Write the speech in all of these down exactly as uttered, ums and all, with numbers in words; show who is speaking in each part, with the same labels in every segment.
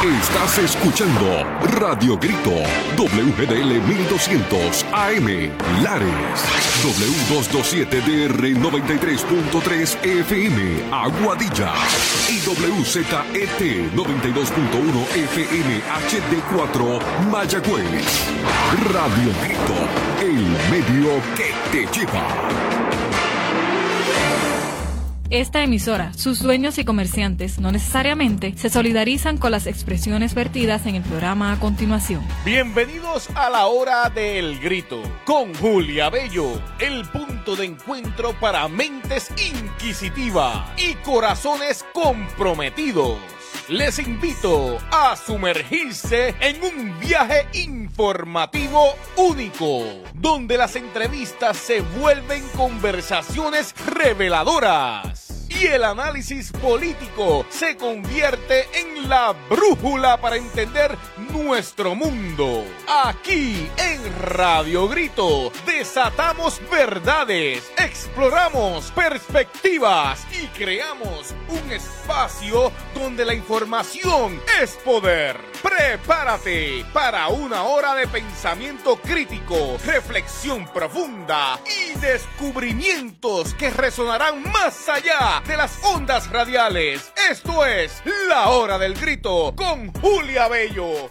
Speaker 1: Estás escuchando Radio Grito, W G D L mil doscientos A M, Lares, W doscientos veintisiete D R noventa y tres punto tres F M, Aguadilla, y W Z E T noventa y dos punto uno F M H D cuatro, Mayagüez. Radio Grito, el medio que te lleva.
Speaker 2: Esta emisora, sus dueños y comerciantes no necesariamente se solidarizan con las expresiones vertidas en el programa a continuación.
Speaker 3: Bienvenidos a la hora del grito con Julia Bello, el punto de encuentro para mentes inquisitivas y corazones comprometidos. Les invito a sumergirse en un viaje informativo único, donde las entrevistas se vuelven conversaciones reveladoras y el análisis político se convierte en la brújula para entender nuestro mundo. Aquí en Radio Grito desatamos verdades, exploramos perspectivas y creamos un espacio donde la información es poder. Prepárate para una hora de pensamiento crítico, reflexión profunda y descubrimientos que resonarán más allá de las ondas radiales. Esto es La Hora del Grito con Julia Bello.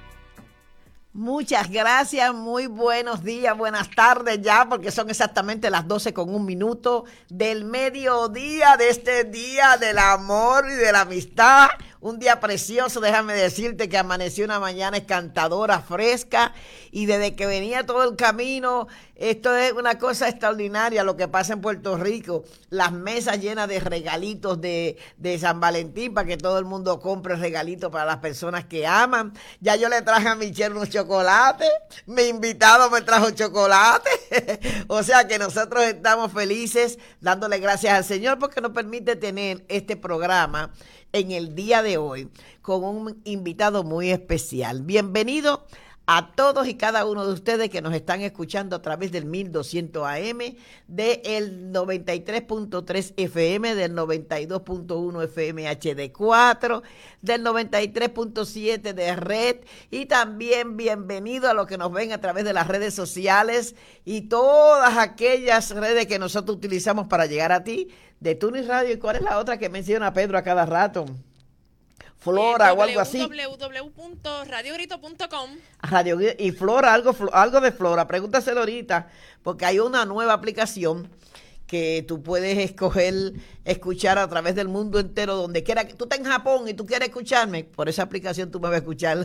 Speaker 4: Muchas gracias, muy buenos días, buenas tardes ya, porque son exactamente las doce con un minuto del mediodía de este día del amor y de la amistad. Un día precioso, déjame decirte que amaneció una mañana encantadora, fresca, y desde que venía todo el camino, esto es una cosa extraordinaria lo que pasa en Puerto Rico. Las mesas llenas de regalitos de, de San Valentín para que todo el mundo compre regalitos para las personas que aman. Ya yo le traje a Michelle unos chocolates, mi invitado me trajo chocolate. O sea que nosotros estamos felices dándole gracias al Señor porque nos permite tener este programa en el día de hoy con un invitado muy especial. Bienvenido a todos y cada uno de ustedes que nos están escuchando a través del mil doscientos A M, del noventa y tres punto tres F M, del noventa y dos punto uno F M H D cuatro, del noventa y tres punto siete de Red, y también bienvenido a los que nos ven a través de las redes sociales y todas aquellas redes que nosotros utilizamos para llegar a ti, de Tunis Radio. ¿Y cuál es la otra que menciona Pedro a cada rato? Flora eh, o algo así.
Speaker 5: w w w punto radio grito punto com.
Speaker 4: Radio y Flora, algo, algo de Flora. Pregúntaselo ahorita, porque hay una nueva aplicación que tú puedes escoger escuchar a través del mundo entero, donde quiera. Tú estás en Japón y tú quieres escucharme, por esa aplicación tú me vas a escuchar.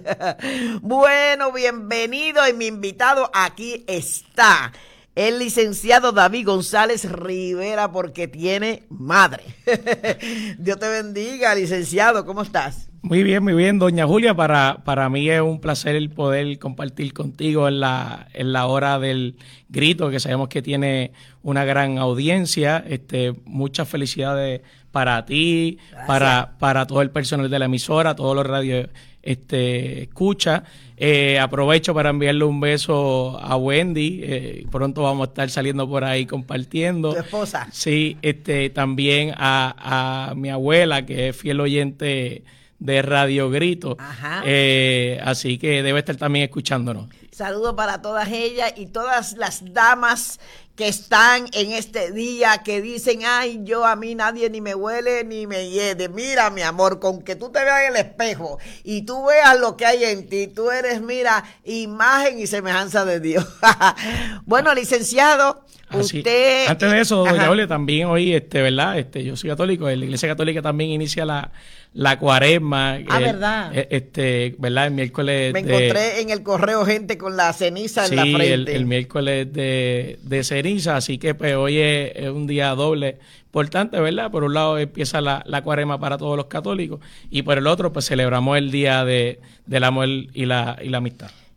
Speaker 4: Bueno, bienvenido, y mi invitado aquí está el licenciado David González Rivera, porque tiene madre. Dios te bendiga, licenciado, ¿cómo estás?
Speaker 6: Muy bien, muy bien, doña Julia. Para, para mí es un placer el poder compartir contigo en la, en la hora del grito, que sabemos que tiene una gran audiencia. Este, muchas felicidades para ti, para, para todo el personal de la emisora, todos los radios este, escucha. Eh, aprovecho para enviarle un beso a Wendy. Eh, pronto vamos a estar saliendo por ahí compartiendo.
Speaker 4: ¿Tu esposa?
Speaker 6: Sí, este, también a, a mi abuela, que es fiel oyente de Radio Grito.
Speaker 4: Ajá.
Speaker 6: Eh, así que debe estar también escuchándonos.
Speaker 4: Saludos para todas ellas y todas las damas que están en este día, que dicen, ay, yo a mí nadie ni me huele ni me hiede. Mira, mi amor, con que tú te veas en el espejo y tú veas lo que hay en ti, tú eres, mira, imagen y semejanza de Dios. Bueno, licenciado,
Speaker 6: Así,
Speaker 4: usted...
Speaker 6: Antes de eso, doña
Speaker 4: Ajá.
Speaker 6: Julia, también hoy, este, ¿verdad? Este, yo soy católico, la Iglesia Católica también inicia la, la cuaresma.
Speaker 4: Ah,
Speaker 6: el,
Speaker 4: ¿verdad?
Speaker 6: Este, ¿verdad? El miércoles
Speaker 4: Me
Speaker 6: de,
Speaker 4: encontré en el correo gente con la ceniza
Speaker 6: sí,
Speaker 4: en la frente.
Speaker 6: el, el miércoles de, de ceniza, así que pues hoy es, es un día doble importante, ¿verdad? Por un lado empieza la, la cuaresma para todos los católicos y por el otro pues celebramos el día de, del amor y la, y la amistad.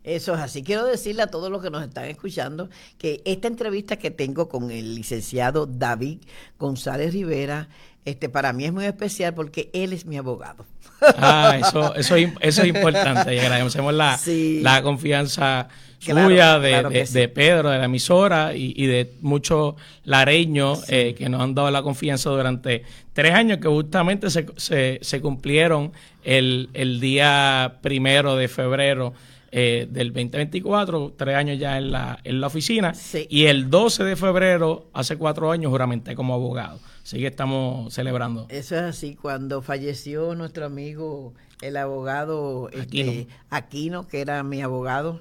Speaker 4: Eso es así. Quiero decirle a todos los que nos están escuchando que esta entrevista que tengo con el licenciado David González Rivera, este, para mí es muy especial porque él es mi abogado.
Speaker 6: Ah, eso, eso, es, eso es importante y agradecemos la, sí. la confianza
Speaker 4: Claro,
Speaker 6: suya, de,
Speaker 4: claro
Speaker 6: de,
Speaker 4: sí.
Speaker 6: de Pedro, de la emisora y, y de muchos lareños sí. eh, que nos han dado la confianza durante tres años que justamente se, se, se cumplieron el, el día primero de febrero eh, del veinte veinticuatro, tres años ya en la, en la oficina
Speaker 4: sí.
Speaker 6: y el doce de febrero, hace cuatro años, juramenté como abogado. Así que estamos celebrando.
Speaker 4: Eso es así, cuando falleció nuestro amigo, el abogado
Speaker 6: Aquino,
Speaker 4: este, Aquino que era mi abogado,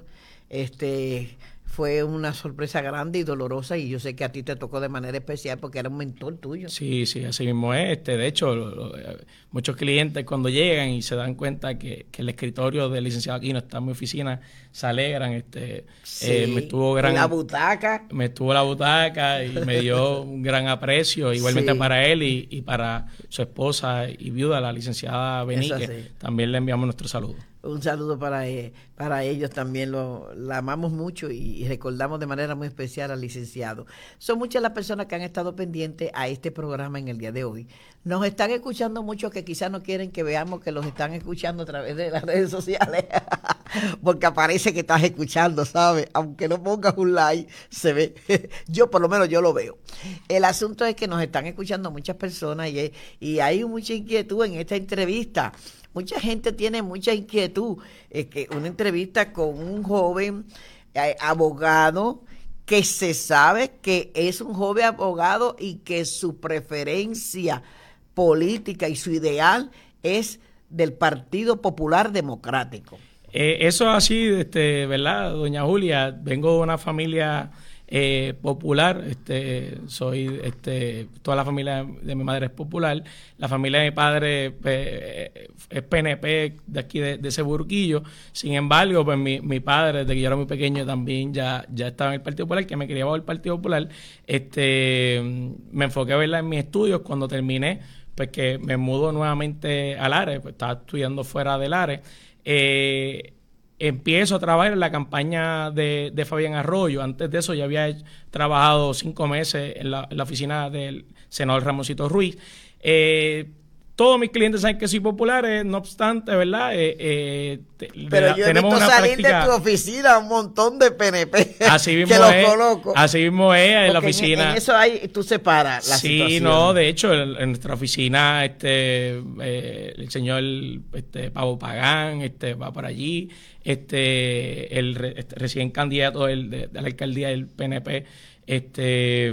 Speaker 4: este fue una sorpresa grande y dolorosa y yo sé que a ti te tocó de manera especial porque era un mentor tuyo.
Speaker 6: Sí, sí, así mismo es. Este, de hecho, lo, lo, muchos clientes cuando llegan y se dan cuenta que, que el escritorio del licenciado Aquino está en mi oficina, se alegran. Este,
Speaker 4: sí,
Speaker 6: eh, me estuvo gran,
Speaker 4: la butaca.
Speaker 6: Me estuvo la butaca y me dio un gran aprecio, igualmente sí. para él y, y para su esposa y viuda, la licenciada Benique. También le enviamos nuestro saludo.
Speaker 4: Un saludo para, eh, para ellos también, lo, la amamos mucho y, y recordamos de manera muy especial al licenciado. Son muchas las personas que han estado pendientes a este programa en el día de hoy. Nos están escuchando muchos que quizás no quieren que veamos que los están escuchando a través de las redes sociales, porque aparece que estás escuchando, ¿sabes? Aunque no pongas un like, se ve. Yo por lo menos yo lo veo. El asunto es que nos están escuchando muchas personas y, y hay mucha inquietud en esta entrevista. Mucha gente tiene mucha inquietud. Es que una entrevista con un joven eh, abogado que se sabe que es un joven abogado y que su preferencia política y su ideal es del Partido Popular Democrático.
Speaker 6: Eh, eso es así, este, ¿verdad, doña Julia? Vengo de una familia eh, popular, este, soy, este, toda la familia de mi madre es popular, la familia de mi padre eh, es P N P de aquí de, de ese burquillo. Sin embargo, pues mi, mi padre, desde que yo era muy pequeño, también ya, ya estaba en el Partido Popular, que me quería bajo el Partido Popular. Este, me enfoqué, ¿verdad?, en mis estudios. Cuando terminé, pues que me mudo nuevamente a Lares, pues estaba estudiando fuera de Lares. Eh, empiezo a trabajar en la campaña de, de Fabián Arroyo. Antes de eso ya había hecho, trabajado cinco meses en la, en la oficina del senador Ramoncito Ruiz. Eh, todos mis clientes saben que soy popular, eh, no obstante, ¿verdad? Eh, eh, te,
Speaker 4: Pero
Speaker 6: de,
Speaker 4: yo he
Speaker 6: tenemos
Speaker 4: visto
Speaker 6: una
Speaker 4: salir
Speaker 6: práctica,
Speaker 4: de tu oficina un montón de P N P
Speaker 6: así mismo
Speaker 4: que los
Speaker 6: es,
Speaker 4: coloco.
Speaker 6: Así mismo es en la oficina.
Speaker 4: En, en eso hay, tú separas la
Speaker 6: sí,
Speaker 4: situación.
Speaker 6: Sí, no, de hecho, en, en nuestra oficina, este, eh, el señor este, Pavo Pagán este, va por allí, este, el re, este, recién candidato del, de, de la alcaldía del P N P, este...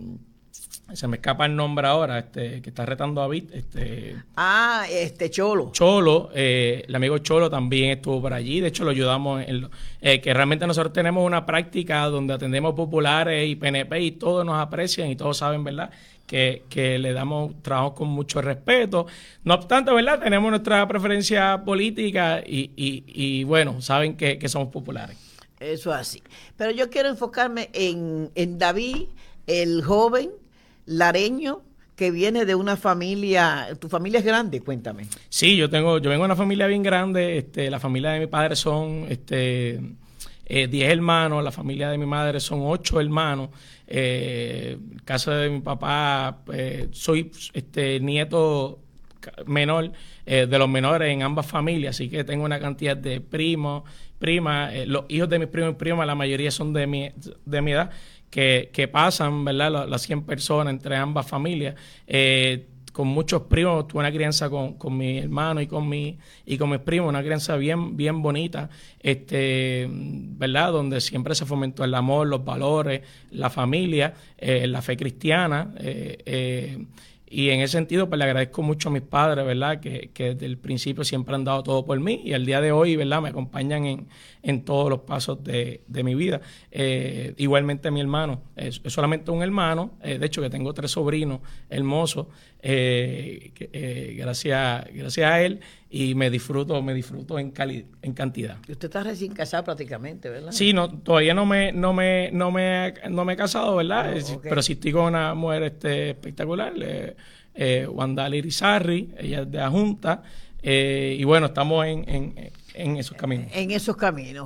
Speaker 6: se me escapa el nombre ahora, este, que está retando a Bit, este
Speaker 4: ah, este Cholo.
Speaker 6: Cholo, eh, el amigo Cholo también estuvo por allí, de hecho lo ayudamos en lo, eh, que realmente nosotros tenemos una práctica donde atendemos populares y P N P y todos nos aprecian y todos saben, ¿verdad?, que, que le damos trabajo con mucho respeto. No obstante, ¿verdad?, tenemos nuestra preferencia política y, y, y bueno, saben que, que somos populares.
Speaker 4: Eso así. Pero yo quiero enfocarme en, en David, el joven lareño que viene de una familia. Tu familia es grande, cuéntame.
Speaker 6: Sí, yo tengo, yo vengo de una familia bien grande. Este, la familia de mi padre son este eh, diez hermanos, la familia de mi madre son ocho hermanos. Eh, el caso de mi papá, eh, soy este nieto menor eh, de los menores en ambas familias, así que tengo una cantidad de primos, primas. Eh, los hijos de mis primos y primas, la mayoría son de mi, de mi edad. Que, que pasan, ¿verdad?, las cien personas entre ambas familias, eh, con muchos primos. Tuve una crianza con, con mi hermano y con mi y con mis primos, una crianza bien bien bonita, este, ¿verdad?, donde siempre se fomentó el amor, los valores, la familia, eh, la fe cristiana, eh, eh, y en ese sentido, pues le agradezco mucho a mis padres, ¿verdad?, que, que desde el principio siempre han dado todo por mí y al día de hoy, ¿verdad?, me acompañan en, en todos los pasos de, de mi vida. Eh, igualmente mi hermano, es, es solamente un hermano, eh, de hecho que tengo tres sobrinos hermosos, eh, que, eh, gracias, gracias a él, y me disfruto, me disfruto en cali, en cantidad.
Speaker 4: Y usted está recién casado prácticamente, ¿verdad?
Speaker 6: Sí, no, todavía no me, no me, no me, no me he casado, ¿verdad?
Speaker 4: Oh, okay. Pero
Speaker 6: sí estoy con una mujer este, espectacular, eh, eh, Wanda Lirizarri, ella es de la Junta, eh, y bueno, estamos en, en, en esos caminos.
Speaker 4: En esos caminos.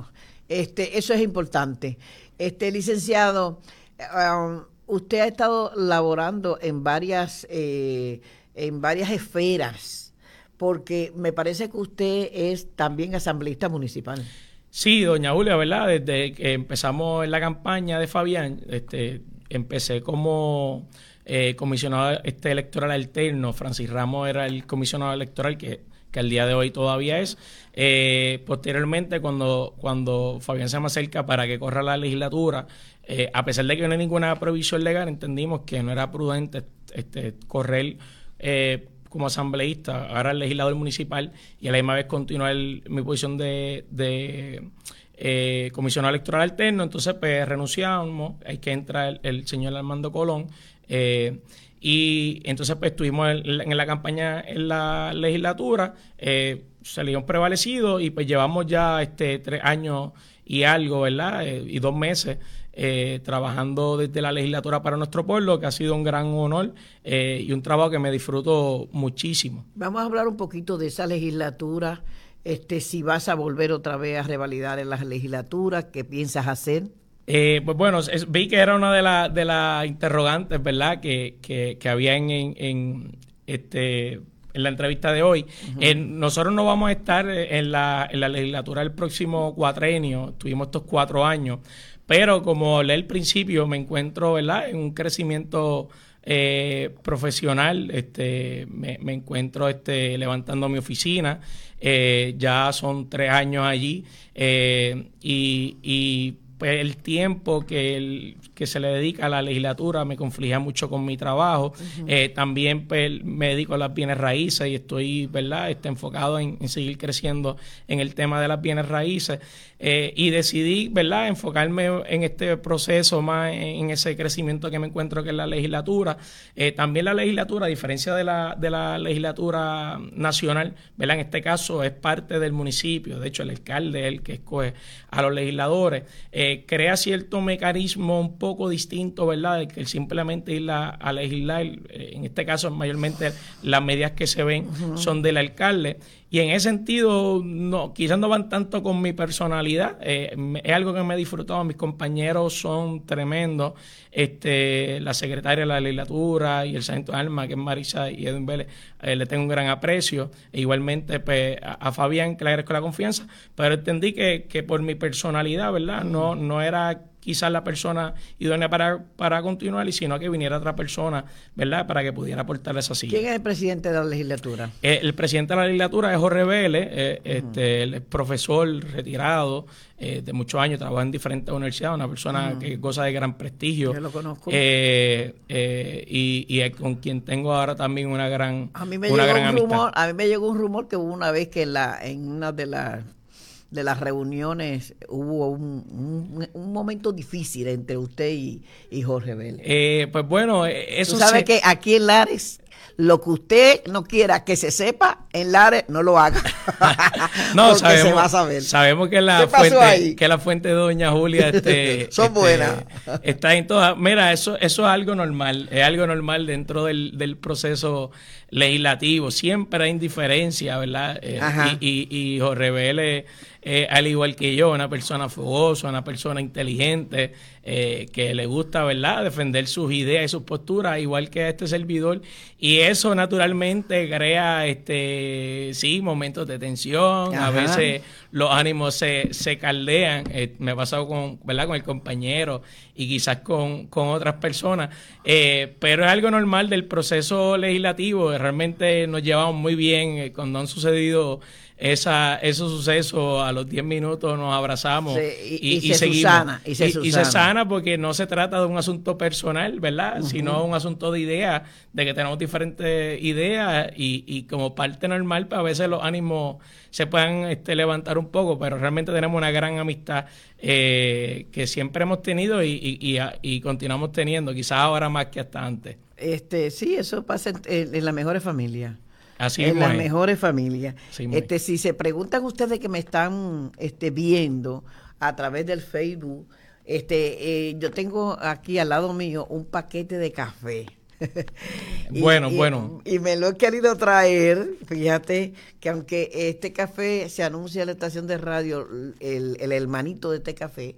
Speaker 4: Este, eso es importante. Este, licenciado, um, usted ha estado laborando en varias, eh, en varias esferas, porque me parece que usted es también asambleísta municipal.
Speaker 6: Sí, doña Julia, ¿verdad? Desde que empezamos en la campaña de Fabián, este, empecé como eh, comisionado este electoral alterno. Francis Ramos era el comisionado electoral que, que al día de hoy todavía es. Eh, posteriormente, cuando, cuando Fabián se me acerca para que corra la legislatura, eh, a pesar de que no hay ninguna provisión legal, entendimos que no era prudente este, correr eh, como asambleísta, ahora el legislador municipal, y a la misma vez continuar el, mi posición de, de eh, comisionado electoral alterno. Entonces pues renunciamos, hay que entrar el, el señor Armando Colón, eh, y entonces pues estuvimos en, en la campaña en la legislatura, eh, salimos prevalecidos y pues llevamos ya este tres años y algo, ¿verdad? Eh, y dos meses Eh, trabajando desde la legislatura para nuestro pueblo, que ha sido un gran honor eh, y un trabajo que me disfruto muchísimo.
Speaker 4: Vamos a hablar un poquito de esa legislatura, este, si vas a volver otra vez a revalidar en las legislaturas, ¿qué piensas hacer?
Speaker 6: Eh, pues bueno, es, vi que era una de las de las interrogantes, ¿verdad?, que, que, que había en, en, en este... en la entrevista de hoy. Uh-huh. Eh, nosotros no vamos a estar en la, en la legislatura del próximo cuatrenio, tuvimos estos cuatro años, pero como hablé al principio, me encuentro, ¿verdad?, en un crecimiento eh, profesional, este, me, me encuentro este, levantando mi oficina, eh, ya son tres años allí, eh, y, y pues el tiempo que, el, que se le dedica a la legislatura me confligía mucho con mi trabajo. Uh-huh. Eh, también pues, me dedico a las bienes raíces y estoy, ¿verdad?, este, enfocado en, en seguir creciendo en el tema de las bienes raíces. Eh, y decidí, ¿verdad?, enfocarme en este proceso más en, en ese crecimiento que me encuentro que es la legislatura. Eh, también la legislatura, a diferencia de la, de la legislatura nacional, ¿verdad?, en este caso es parte del municipio. De hecho, el alcalde es el que escoge a los legisladores. Eh, crea cierto mecanismo un poco distinto, ¿verdad?, de que simplemente ir a, a legislar. Eh, en este caso, mayormente las medidas que se ven uh-huh. son del alcalde. Y en ese sentido, no, quizás no van tanto con mi personalidad, eh, es algo que me he disfrutado, mis compañeros son tremendos, este, la secretaria de la legislatura y el sargento de armas, que es Marisa y Edwin Vélez, eh, le tengo un gran aprecio, e igualmente pues, a, a Fabián, que le agradezco la confianza, pero entendí que, que por mi personalidad, ¿verdad?, no, no era quizás la persona idónea para, para continuar, y sino que viniera otra persona, ¿verdad?, para que pudiera aportarle esa silla.
Speaker 4: ¿Quién es el presidente de la legislatura?
Speaker 6: Eh, el presidente de la legislatura es Jorge Vélez, eh, uh-huh. este, él es profesor retirado eh, de muchos años, trabaja en diferentes universidades, una persona uh-huh. que goza de gran prestigio.
Speaker 4: Yo lo conozco.
Speaker 6: Eh, eh, y, y es con quien tengo ahora también una gran
Speaker 4: a mí me
Speaker 6: una
Speaker 4: llegó
Speaker 6: gran
Speaker 4: un
Speaker 6: amistad.
Speaker 4: rumor, a mí me llegó un rumor que hubo una vez que en, la, en una de las de las reuniones hubo un, un, un momento difícil entre usted y, y Jorge Vélez.
Speaker 6: Eh, pues bueno, eso
Speaker 4: Tú sabes
Speaker 6: se...
Speaker 4: que aquí en Lares, lo que usted no quiera que se sepa, en Lares no lo haga.
Speaker 6: No,
Speaker 4: porque
Speaker 6: sabemos,
Speaker 4: se va a saber.
Speaker 6: Sabemos que la
Speaker 4: ¿Qué pasó
Speaker 6: fuente,
Speaker 4: ahí?
Speaker 6: que la fuente de doña Julia este,
Speaker 4: son
Speaker 6: este,
Speaker 4: buenas.
Speaker 6: Está en todas. Mira, eso, eso es algo normal, es algo normal dentro del, del proceso legislativo. Siempre hay indiferencia, ¿verdad? Eh, y, y, y Jorge Vélez, eh, al igual que yo, una persona fogosa, una persona inteligente, eh, que le gusta, ¿verdad?, defender sus ideas y sus posturas, igual que a este servidor, y eso naturalmente crea, este, sí, momentos de tensión. Ajá. A veces los ánimos se, se caldean, eh, me ha pasado con, ¿verdad?, con el compañero y quizás con, con otras personas, eh, pero es algo normal del proceso legislativo. Realmente nos llevamos muy bien, eh, cuando han sucedido esa esos sucesos, a los diez minutos nos abrazamos, sí, y, y, y, y se seguimos. Susana, y, se y, y se sana porque no se trata de un asunto personal, ¿verdad?, uh-huh. sino un asunto de ideas, de que tenemos diferentes ideas, y, y como parte normal, pues a veces los ánimos se puedan este, levantar un poco, pero realmente tenemos una gran amistad eh, que siempre hemos tenido y, y, y, y continuamos teniendo, quizás ahora más que hasta antes.
Speaker 4: Este, sí, eso pasa en, en las mejores familias.
Speaker 6: Así
Speaker 4: en las
Speaker 6: es.
Speaker 4: mejores familias.
Speaker 6: Así
Speaker 4: este, si se preguntan ustedes que me están este, viendo a través del Facebook, este, eh, yo tengo aquí al lado mío un paquete de café. y,
Speaker 6: bueno,
Speaker 4: y,
Speaker 6: bueno.
Speaker 4: Y me lo he querido traer, fíjate, que aunque este café se anuncia en la estación de radio, el, el hermanito de este café,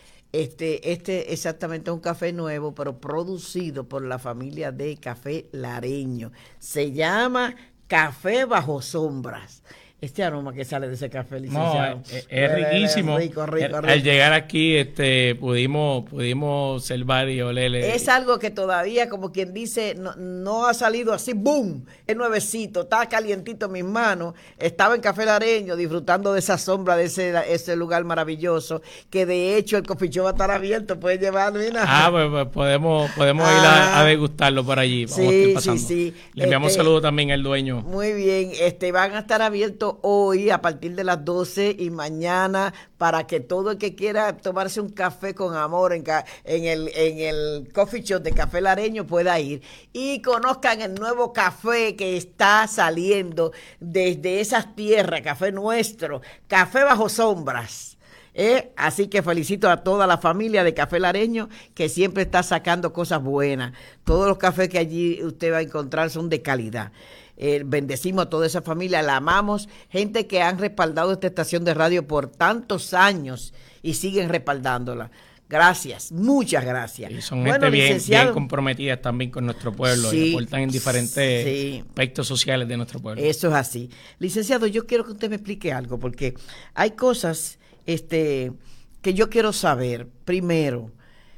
Speaker 4: Este, este exactamente es un café nuevo, pero producido por la familia de Café Lareño. Se llama Café Bajo Sombras. Este aroma que sale de ese café, licenciado.
Speaker 6: No, es, es riquísimo.
Speaker 4: Rico, rico, rico.
Speaker 6: Al llegar aquí, este, pudimos, pudimos observar y olerle.
Speaker 4: Es algo que todavía, como quien dice, no, no ha salido así, ¡boom! Es nuevecito, está calientito en mis manos. Estaba en Café Lareño disfrutando de esa sombra, de ese, ese lugar maravilloso, que de hecho el coffee shop va a estar abierto, puedes llevarlo, mira.
Speaker 6: Ah, pues, pues podemos, podemos
Speaker 4: ah,
Speaker 6: ir a, a degustarlo por allí. Vamos
Speaker 4: sí,
Speaker 6: a pasando.
Speaker 4: sí, sí.
Speaker 6: Le enviamos
Speaker 4: este,
Speaker 6: saludos también al dueño.
Speaker 4: Muy bien, este van a estar abiertos hoy a partir de las doce y mañana para que todo el que quiera tomarse un café con amor en, ca, en, el, en el coffee shop de Café Lareño pueda ir y conozcan el nuevo café que está saliendo desde esas tierras, café nuestro, Café Bajo Sombras. ¿Eh? Así que felicito a toda la familia de Café Lareño que siempre está sacando cosas buenas. Todos los cafés que allí usted va a encontrar son de calidad. Eh, bendecimos a toda esa familia, la amamos, gente que han respaldado esta estación de radio por tantos años y siguen respaldándola. Gracias, muchas gracias.
Speaker 6: Y son
Speaker 4: bueno,
Speaker 6: gente bien, bien
Speaker 4: comprometidas
Speaker 6: también con nuestro pueblo
Speaker 4: sí,
Speaker 6: y aportan en diferentes
Speaker 4: sí,
Speaker 6: aspectos sociales de nuestro pueblo.
Speaker 4: Eso es así. Licenciado, yo quiero que usted me explique algo, porque hay cosas este, que yo quiero saber. Primero,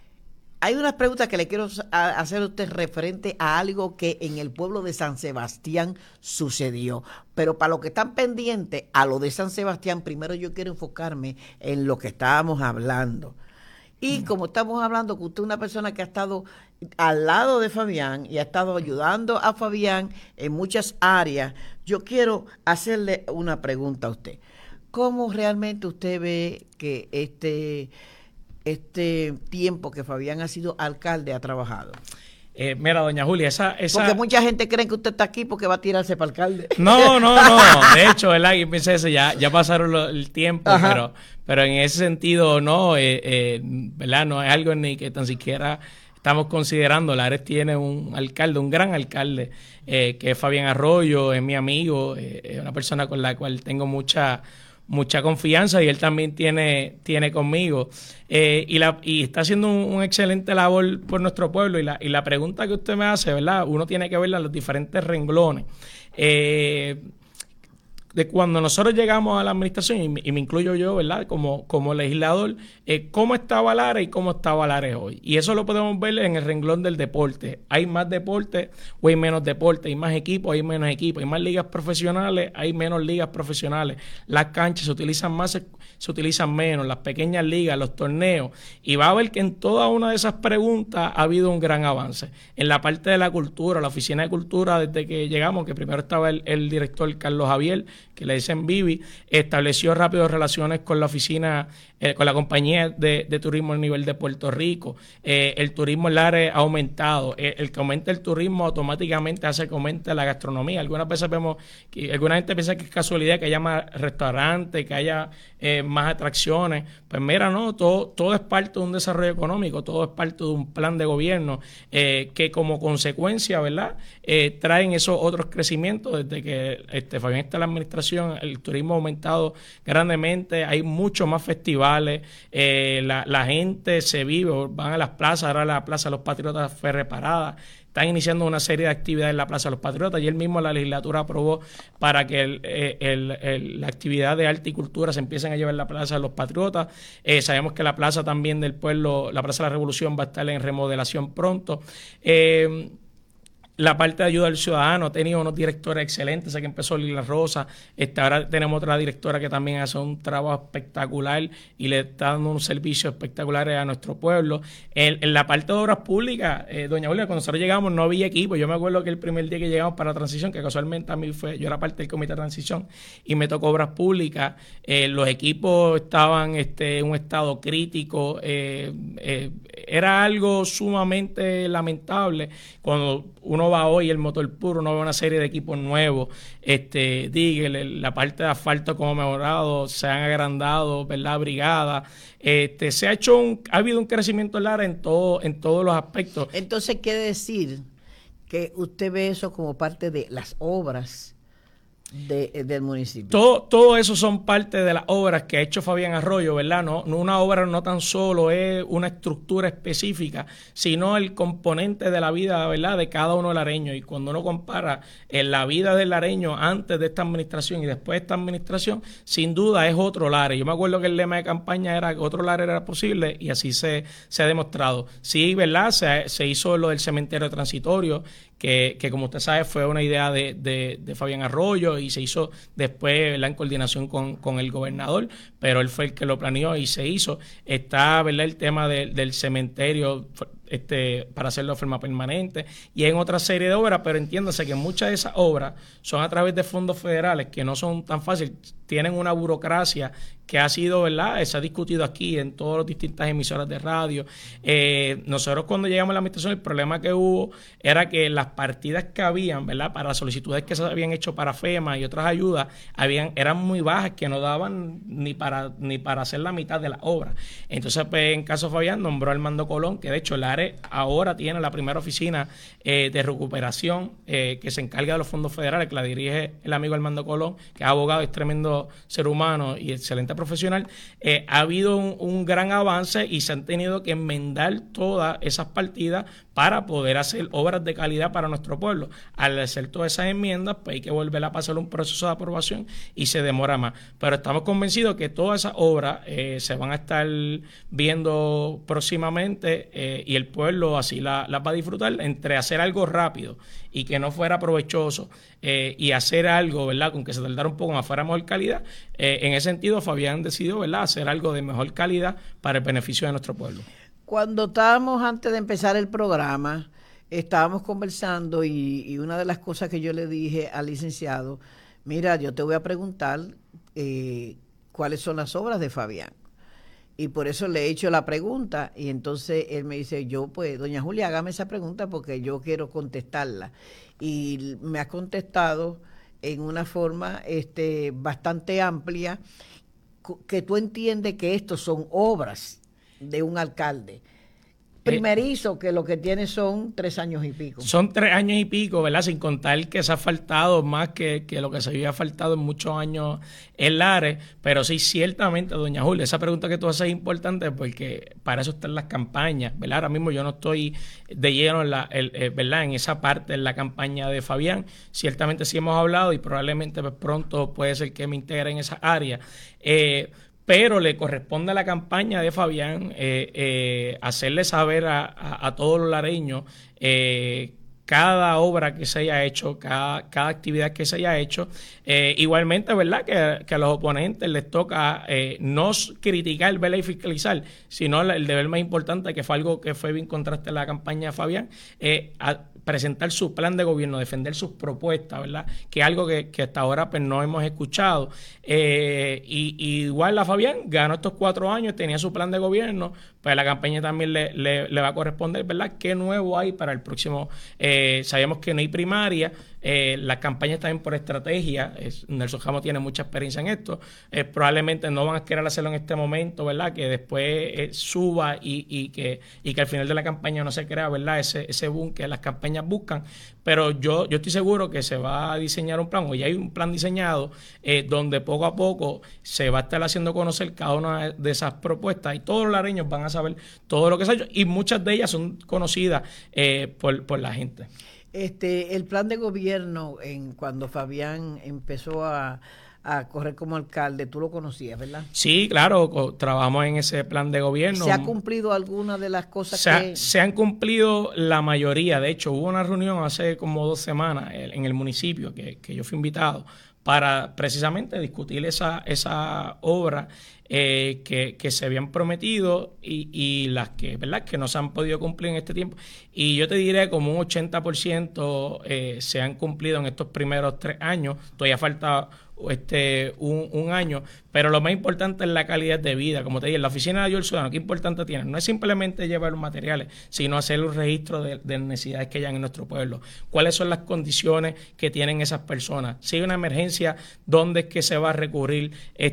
Speaker 4: hay unas preguntas que le quiero hacer a usted referente a algo que en el pueblo de San Sebastián sucedió. Pero para los que están pendientes a lo de San Sebastián, primero yo quiero enfocarme en lo que estábamos hablando. Y como estamos hablando que usted es una persona que ha estado al lado de Fabián y ha estado ayudando a Fabián en muchas áreas, yo quiero hacerle una pregunta a usted. ¿Cómo realmente usted ve que este... este tiempo que Fabián ha sido alcalde ha trabajado?
Speaker 6: Eh, mira, doña Julia, esa, esa...
Speaker 4: Porque mucha gente cree que usted está aquí porque va a tirarse para alcalde.
Speaker 6: No, no, no. De hecho, ¿verdad? Yo pensé eso, ya, ya pasaron lo, el tiempo, pero, pero en ese sentido, no, eh, eh, ¿verdad? No es algo ni que tan siquiera estamos considerando. Lares tiene un alcalde, un gran alcalde, eh, que es Fabián Arroyo, es mi amigo, eh, es una persona con la cual tengo mucha... mucha confianza y él también tiene, tiene conmigo eh, y, la, y está haciendo un, un excelente labor por nuestro pueblo y la, y la pregunta que usted me hace, ¿verdad? Uno tiene que verla en los diferentes renglones. Eh, de cuando nosotros llegamos a la administración, y me, y me incluyo yo, ¿verdad? Como, como legislador, eh, cómo estaba Lares y cómo estaba Lares hoy. Y eso lo podemos ver en el renglón del deporte. ¿Hay más deporte o hay menos deporte? ¿Hay más equipos o hay menos equipos? ¿Hay más ligas profesionales? ¿Hay menos ligas profesionales? Las canchas se utilizan más, se, se utilizan menos, las pequeñas ligas, los torneos. Y va a ver que en toda una de esas preguntas ha habido un gran avance. En la parte de la cultura, la oficina de cultura, desde que llegamos, que primero estaba el, el director Carlos Javier, que le dicen Vivi, estableció rápido relaciones con la oficina, eh, con la compañía de, de turismo a nivel de Puerto Rico. Eh, el turismo en Lares ha aumentado. Eh, el que aumenta el turismo automáticamente hace que aumente la gastronomía. Algunas veces vemos, que alguna gente piensa que es casualidad que haya más restaurantes, que haya eh, más atracciones. Pues mira, no, todo, todo es parte de un desarrollo económico, todo es parte de un plan de gobierno eh, que como consecuencia, ¿verdad?, eh, traen esos otros crecimientos. Desde que este, Fabián está en la administración, el turismo ha aumentado grandemente, hay muchos más festivales, eh, la, la gente se vive, van a las plazas, ahora la Plaza de los Patriotas fue reparada, están iniciando una serie de actividades en la Plaza de los Patriotas y él mismo la legislatura aprobó para que el, el, el, la actividad de arte y cultura se empiecen a llevar en la Plaza de los Patriotas. Eh, sabemos que la Plaza también del pueblo, la Plaza de la Revolución va a estar en remodelación pronto. Eh, La parte de ayuda al ciudadano, ha tenido unos directores excelentes, sé que empezó Lila Rosa, este, ahora tenemos otra directora que también hace un trabajo espectacular y le está dando unos servicios espectaculares a nuestro pueblo. En, en la parte de obras públicas, eh, doña Julia, cuando nosotros llegamos no había equipo. Yo me acuerdo que el primer día que llegamos para la transición, que casualmente a mí fue, yo era parte del comité de transición y me tocó obras públicas, eh, los equipos estaban este, en un estado crítico, eh, eh, era algo sumamente lamentable. Cuando uno va hoy el motor puro, uno ve una serie de equipos nuevos, este, dígale, la parte de asfalto como mejorado, se han agrandado, ¿verdad?, brigadas, este, se ha hecho un, ha habido un crecimiento en Lara en todo, en todos los aspectos.
Speaker 4: Entonces quiere decir que usted ve eso como parte de las obras de, del municipio.
Speaker 6: Todo, todo eso son parte de las obras que ha hecho Fabián Arroyo, ¿verdad? No, no una obra no tan solo es una estructura específica, sino el componente de la vida, ¿verdad?, de cada uno lareño. Y cuando uno compara en la vida del lareño antes de esta administración y después de esta administración, sin duda es otro Lares. Yo me acuerdo que el lema de campaña era que otro Lares era posible y así se, se ha demostrado. Sí, ¿verdad? Se, se hizo lo del cementerio transitorio, que, que como usted sabe fue una idea de, de, de Fabián Arroyo y se hizo después, ¿verdad?, en coordinación con, con el gobernador, pero él fue el que lo planeó y se hizo. Está, ¿verdad?, el tema de, del cementerio este, para hacerlo de forma permanente y en otra serie de obras, pero entiéndase que muchas de esas obras son a través de fondos federales que no son tan fáciles, tienen una burocracia que ha sido, ¿verdad?, se ha discutido aquí en todas las distintas emisoras de radio. Eh, nosotros cuando llegamos a la administración, el problema que hubo era que las partidas que habían, ¿verdad?, para las solicitudes que se habían hecho para FEMA y otras ayudas, habían eran muy bajas, que no daban ni para ni para hacer la mitad de la obra. Entonces, pues, en caso Fabián, nombró a Armando Colón, que de hecho el Lares ahora tiene la primera oficina eh, de recuperación eh, que se encarga de los fondos federales, que la dirige el amigo Armando Colón, que es abogado, es tremendo ser humano y excelente profesional. Eh, ha habido un, un gran avance y se han tenido que enmendar todas esas partidas para poder hacer obras de calidad para nuestro pueblo. Al hacer todas esas enmiendas, pues hay que volver a pasar un proceso de aprobación y se demora más. Pero estamos convencidos que todas esas obras eh, se van a estar viendo próximamente eh, y el pueblo así las la va a disfrutar, entre hacer algo rápido y que no fuera provechoso eh, y hacer algo, ¿verdad?, con que se tardara un poco más, fuera mejor calidad. Eh, en ese sentido, Fabián decidió, ¿verdad?, hacer algo de mejor calidad para el beneficio de nuestro pueblo.
Speaker 4: Cuando estábamos antes de empezar el programa, estábamos conversando y, y una de las cosas que yo le dije al licenciado, mira, yo te voy a preguntar eh, cuáles son las obras de Fabián. Y por eso le he hecho la pregunta y entonces él me dice, yo pues, doña Julia, hágame esa pregunta porque yo quiero contestarla. Y me ha contestado en una forma este, bastante amplia, que tú entiendes que estos son obras de un alcalde primerizo, que lo que tiene son tres años y pico.
Speaker 6: Son tres años y pico, ¿verdad? Sin contar que se ha faltado más que, que lo que se había faltado en muchos años en Lares, pero sí, ciertamente, doña Julia, esa pregunta que tú haces es importante porque para eso están las campañas, ¿verdad? Ahora mismo yo no estoy de lleno en la, el, eh, ¿verdad?, en esa parte de la campaña de Fabián. Ciertamente sí hemos hablado y probablemente pues, pronto puede ser que me integre en esa área. Eh, pero le corresponde a la campaña de Fabián eh, eh, hacerle saber a, a, a todos los lareños eh, cada obra que se haya hecho, cada, cada actividad que se haya hecho. Eh, igualmente, ¿verdad?, que, que a los oponentes les toca eh, no criticar, ¿verdad?, y fiscalizar, sino el deber más importante, que fue algo que fue bien contraste en la campaña de Fabián, eh, a presentar su plan de gobierno, defender sus propuestas, ¿verdad?, que es algo que, que hasta ahora pues no hemos escuchado. Eh, y, y igual la Fabián ganó estos cuatro años, tenía su plan de gobierno, pues la campaña también le, le, le va a corresponder, ¿verdad?, qué nuevo hay para el próximo. Eh, sabemos que no hay primaria, eh, las campañas también por estrategia, es, Nelson Ramos tiene mucha experiencia en esto, eh, probablemente no van a querer hacerlo en este momento, ¿verdad?, que después eh, suba y, y, que, y que al final de la campaña no se crea, ¿verdad?, ese, ese boom que las campañas buscan, pero yo, yo estoy seguro que se va a diseñar un plan, o ya hay un plan diseñado, eh, donde poco a poco se va a estar haciendo conocer cada una de esas propuestas y todos los lareños van a saber todo lo que se ha hecho y muchas de ellas son conocidas eh, por, por la gente.
Speaker 4: Este, el plan de gobierno, en cuando Fabián empezó a, a correr como alcalde, tú lo conocías, ¿verdad?
Speaker 6: Sí, claro, trabajamos en ese plan de gobierno.
Speaker 4: ¿Se ha cumplido alguna de las cosas
Speaker 6: se
Speaker 4: que...?
Speaker 6: Ha, se han cumplido la mayoría. De hecho, hubo una reunión hace como dos semanas en el municipio que, que yo fui invitado para precisamente discutir esa, esa obra eh, que, que se habían prometido y, y las que, ¿verdad?, que no se han podido cumplir en este tiempo. Y yo te diré como un ochenta por ciento eh, se han cumplido en estos primeros tres años. Todavía falta este un, un año, pero lo más importante es la calidad de vida. Como te dije, la oficina de ayuda al ciudadano, ¿qué importante tiene? No es simplemente llevar los materiales, sino hacer un registro de, de necesidades que hayan en nuestro pueblo. ¿Cuáles son las condiciones que tienen esas personas? Si hay una emergencia, ¿dónde es que se va a recurrir?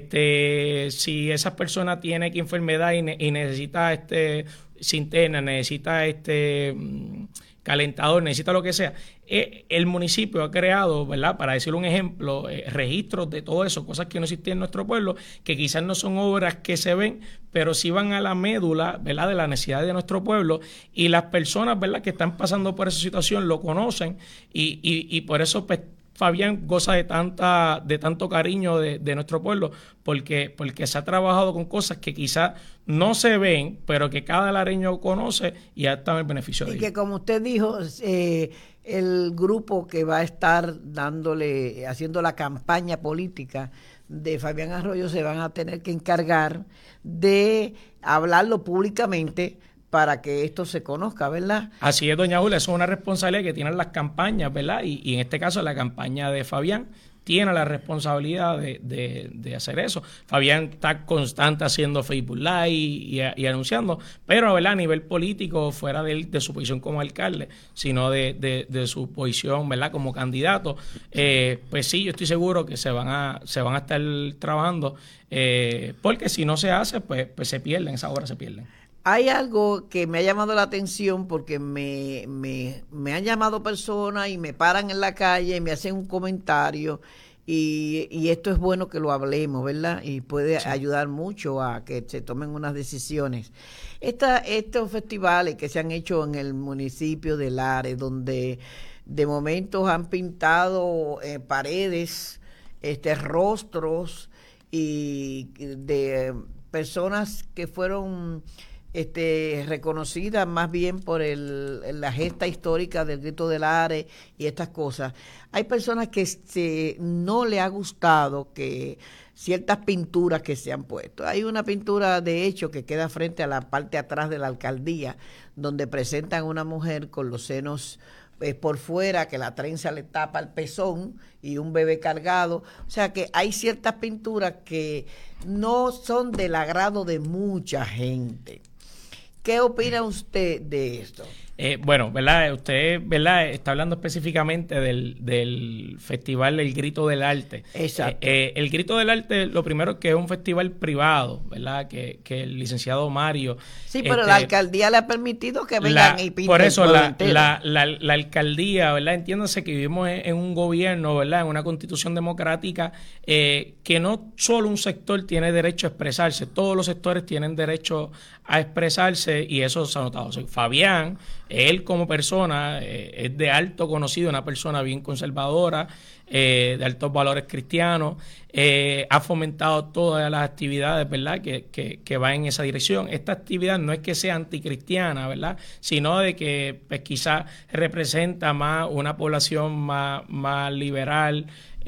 Speaker 6: Este, si esa persona tiene que enfermedad y, ne- y necesita este, se interna, necesita este calentador, necesita lo que sea. Eh, el municipio ha creado, ¿verdad? Para decir un ejemplo, eh, registros de todo eso, cosas que no existían en nuestro pueblo, que quizás no son obras que se ven, pero sí van a la médula, ¿verdad?, de la necesidad de nuestro pueblo, y las personas, ¿verdad?, que están pasando por esa situación lo conocen, y, y, y por eso, pues, Fabián goza de tanta de tanto cariño de, de nuestro pueblo, porque, porque se ha trabajado con cosas que quizás no se ven, pero que cada lareño conoce y ha estado en el beneficio de ellos.
Speaker 4: Y que, como usted dijo, eh, el grupo que va a estar dándole, haciendo la campaña política de Fabián Arroyo, se van a tener que encargar de hablarlo públicamente para que esto se conozca, ¿verdad?
Speaker 6: Así es, doña Julia, eso es una responsabilidad que tienen las campañas, ¿verdad? Y, y en este caso la campaña de Fabián tiene la responsabilidad de, de, de hacer eso. Fabián está constante haciendo Facebook Live y, y, y anunciando, pero, ¿verdad?, a nivel político, fuera de, de su posición como alcalde, sino de, de, de su posición, ¿verdad?, como candidato, eh, pues sí, yo estoy seguro que se van a, se van a estar trabajando, eh, porque si no se hace, pues, pues se pierden, esas horas se pierden.
Speaker 4: Hay algo que me ha llamado la atención porque me, me, me han llamado personas y me paran en la calle y me hacen un comentario y, y esto es bueno que lo hablemos, ¿verdad? Y puede sí. ayudar mucho a que se tomen unas decisiones. Esta, estos festivales que se han hecho en el municipio de Lares, donde de momentos han pintado eh, paredes, este, rostros y de personas que fueron Este, reconocida más bien por el, la gesta histórica del Grito de Lares y estas cosas. Hay personas que se, no le ha gustado que ciertas pinturas que se han puesto. Hay una pintura, de hecho, que queda frente a la parte atrás de la alcaldía, donde presentan a una mujer con los senos eh, por fuera, que la trenza le tapa el pezón y un bebé cargado. O sea que hay ciertas pinturas que no son del agrado de mucha gente. ¿Qué opina usted de esto?
Speaker 6: Eh, bueno, ¿verdad? Usted, ¿verdad?, está hablando específicamente del, del festival El Grito del Arte.
Speaker 4: Exacto.
Speaker 6: Eh, eh, el Grito del Arte, lo primero es que es un festival privado, ¿verdad?, que, que el licenciado Mario...
Speaker 4: Sí, pero
Speaker 6: este,
Speaker 4: la alcaldía le ha permitido que vengan
Speaker 6: la,
Speaker 4: y pinten.
Speaker 6: Por eso la,
Speaker 4: la,
Speaker 6: la, la, la alcaldía, ¿verdad?, entiéndase que vivimos en, en un gobierno, ¿verdad?, en una constitución democrática, eh, que no solo un sector tiene derecho a expresarse, todos los sectores tienen derecho a expresarse, y eso se ha notado. O sea, Fabián, él como persona, eh, es de alto conocido, una persona bien conservadora, eh, de altos valores cristianos, eh, ha fomentado todas las actividades, ¿verdad?, que, que, que van en esa dirección. Esta actividad no es que sea anticristiana, ¿verdad?, sino de que pues, quizás representa más una población más, más liberal,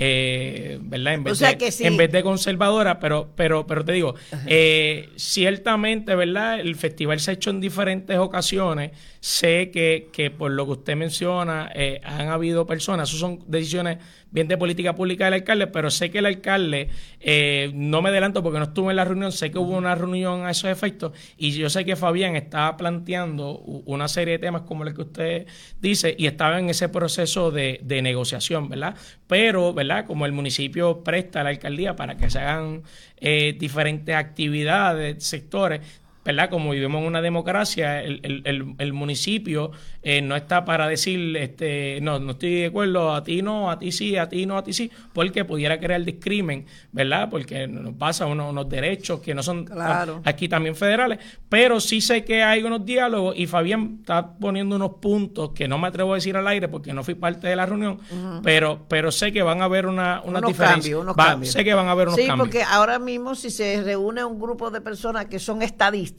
Speaker 6: Eh, ¿verdad? En vez,
Speaker 4: o sea
Speaker 6: de,
Speaker 4: que sí.
Speaker 6: en vez de conservadora, pero pero pero te digo, eh, ciertamente, ¿verdad?, el festival se ha hecho en diferentes ocasiones. Sé que, que por lo que usted menciona, eh, han habido personas, eso son decisiones bien de política pública del alcalde, pero sé que el alcalde, eh, no me adelanto porque no estuve en la reunión, sé que hubo una reunión a esos efectos, y yo sé que Fabián estaba planteando una serie de temas como el que usted dice, y estaba en ese proceso de, de negociación, ¿verdad? Pero, ¿verdad?, como el municipio presta a la alcaldía para que se hagan eh, diferentes actividades, sectores, ¿verdad? Como vivimos en una democracia, el, el, el, el municipio eh, no está para decir, este, no, no estoy de acuerdo, a ti no, a ti sí, a ti no, a ti sí, porque pudiera crear discrimen, ¿verdad? Porque nos pasa unos, unos derechos que no son
Speaker 4: claro.
Speaker 6: aquí también federales, pero sí sé que hay unos diálogos, y Fabián está poniendo unos puntos que no me atrevo a decir al aire porque no fui parte de la reunión, uh-huh. pero pero sé que van a haber una, una
Speaker 4: unos
Speaker 6: diferencia.
Speaker 4: Cambios, unos
Speaker 6: Va,
Speaker 4: cambios.
Speaker 6: Sé que van a haber unos
Speaker 4: sí,
Speaker 6: cambios.
Speaker 4: Sí, porque ahora mismo si se reúne un grupo de personas que son estadistas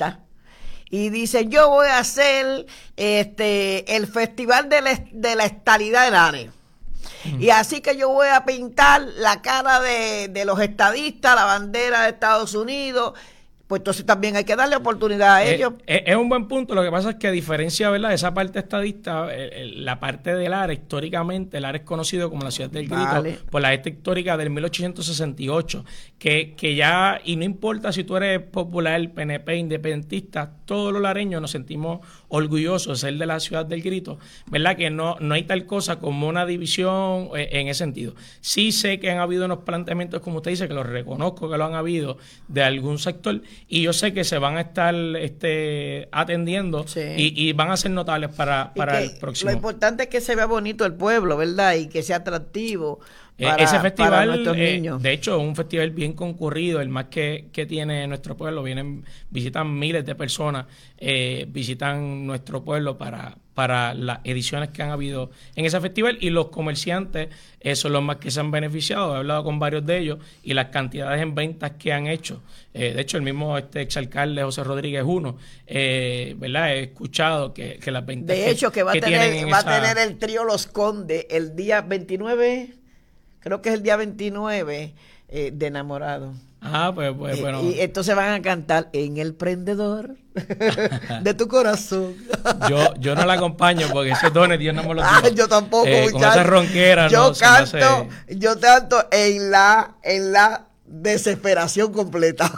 Speaker 4: y dicen, yo voy a hacer este el festival de la, de la estadidad de Lares. Mm. Y así que yo voy a pintar la cara de, de los estadistas, la bandera de Estados Unidos. Pues entonces también hay que darle oportunidad a ellos.
Speaker 6: Es, es un buen punto. Lo que pasa es que, a diferencia, ¿verdad?, de esa parte estadista, la parte de Lares, históricamente, Lares es conocido como la ciudad del Grito, vale. por la gesta histórica del mil ochocientos sesenta y ocho, que, que ya, y no importa si tú eres popular, P N P, independentista, todos los lareños nos sentimos orgullosos de ser de la ciudad del Grito, ¿verdad?, que no, no hay tal cosa como una división en ese sentido. Sí sé que han habido unos planteamientos, como usted dice, que los reconozco que lo han habido, de algún sector, y yo sé que se van a estar este, atendiendo sí. y, y van a ser notables para, para el próximo.
Speaker 4: Lo importante es que se vea bonito el pueblo, ¿verdad? Y que sea atractivo.
Speaker 6: Para, ese festival, eh, de hecho, es un festival bien concurrido, el más que, que tiene nuestro pueblo. Vienen, visitan miles de personas, eh, visitan nuestro pueblo para, para las ediciones que han habido en ese festival, y los comerciantes eh, son los más que se han beneficiado. He hablado con varios de ellos y las cantidades en ventas que han hecho. Eh, de hecho, el mismo este exalcalde José Rodríguez uno, eh, ¿verdad? He escuchado que, que las ventas
Speaker 4: de
Speaker 6: que,
Speaker 4: hecho, que va,
Speaker 6: que
Speaker 4: a tener, va
Speaker 6: esa...
Speaker 4: a tener el trío Los Condes el día veintinueve. Creo que es el día veintinueve eh, de Enamorado.
Speaker 6: Ah, pues, pues
Speaker 4: eh,
Speaker 6: bueno.
Speaker 4: Y entonces van a cantar En el prendedor de tu corazón.
Speaker 6: Yo yo no la acompaño porque esos dones Dios no me los dio.
Speaker 4: Ah, yo tampoco,
Speaker 6: eh, con esa ronquera.
Speaker 4: Yo
Speaker 6: no,
Speaker 4: canto,
Speaker 6: hace...
Speaker 4: yo canto en la, en la desesperación completa.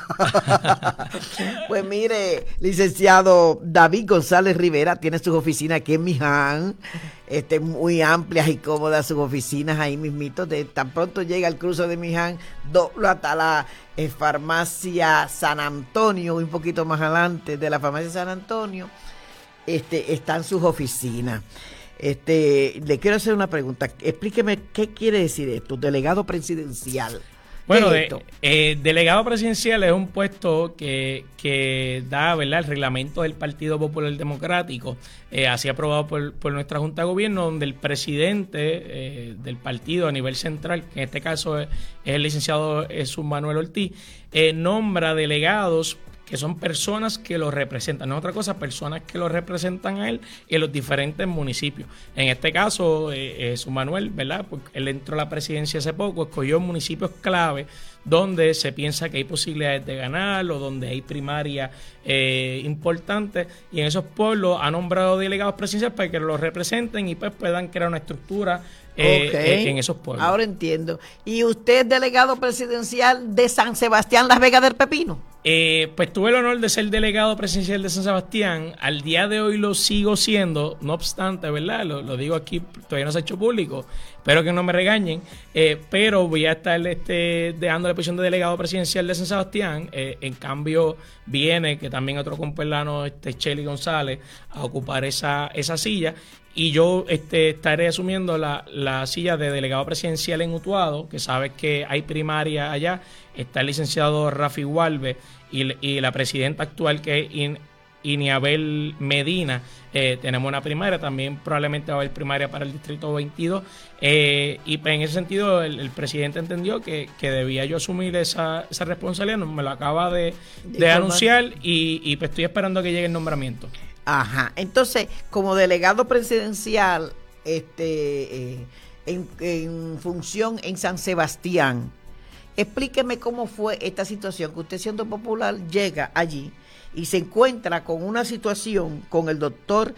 Speaker 4: Pues mire, licenciado David González Rivera tiene sus oficinas aquí en Miján, este, muy amplias y cómodas sus oficinas ahí mismito. De tan pronto llega el cruce de Miján, dobla hasta la eh, farmacia San Antonio, un poquito más adelante de la farmacia San Antonio, este, están sus oficinas. Este, le quiero hacer una pregunta. Explíqueme qué quiere decir esto, delegado presidencial.
Speaker 6: Bueno, de, eh, delegado presidencial es un puesto que, que da, ¿verdad?, el reglamento del Partido Popular Democrático, eh, así aprobado por, por nuestra Junta de Gobierno, donde el presidente eh, del partido a nivel central, que en este caso es, es el licenciado Jesús Manuel Ortiz, eh, nombra delegados que son personas que lo representan, no es otra cosa, personas que lo representan a él en los diferentes municipios. En este caso, eh, eh, su Manuel, ¿verdad? Pues él entró a la presidencia hace poco, escogió municipios clave donde se piensa que hay posibilidades de ganar o donde hay primarias eh, importantes, y en esos pueblos ha nombrado delegados presidenciales para que los representen y pues puedan crear una estructura eh, okay. eh, en esos pueblos.
Speaker 4: Ahora entiendo. ¿Y usted es delegado presidencial de San Sebastián, Las Vegas del Pepino?
Speaker 6: Eh, pues tuve el honor de ser delegado presidencial de San Sebastián. Al día de hoy lo sigo siendo, no obstante, ¿verdad? Lo, lo digo aquí, todavía no se ha hecho público, espero que no me regañen, eh, pero voy a estar este, dejando la posición de delegado presidencial de San Sebastián. Eh, en cambio viene que también otro compañero, este Chely González, a ocupar esa, esa silla, y yo este, estaré asumiendo la, la silla de delegado presidencial en Utuado, que sabes que hay primaria allá. Está el licenciado Rafi Gualve y, y la presidenta actual, que es In, Iniabel Medina. Eh, tenemos una primaria, también probablemente va a haber primaria para el distrito veintidós. Eh, y pues en ese sentido el, el presidente entendió que, que debía yo asumir esa, esa responsabilidad. Me lo acaba de, de anunciar y, y pues estoy esperando a que llegue el nombramiento.
Speaker 4: Ajá, entonces como delegado presidencial este, eh, en, en función en San Sebastián, explíqueme cómo fue esta situación, que usted siendo popular llega allí y se encuentra con una situación con el doctor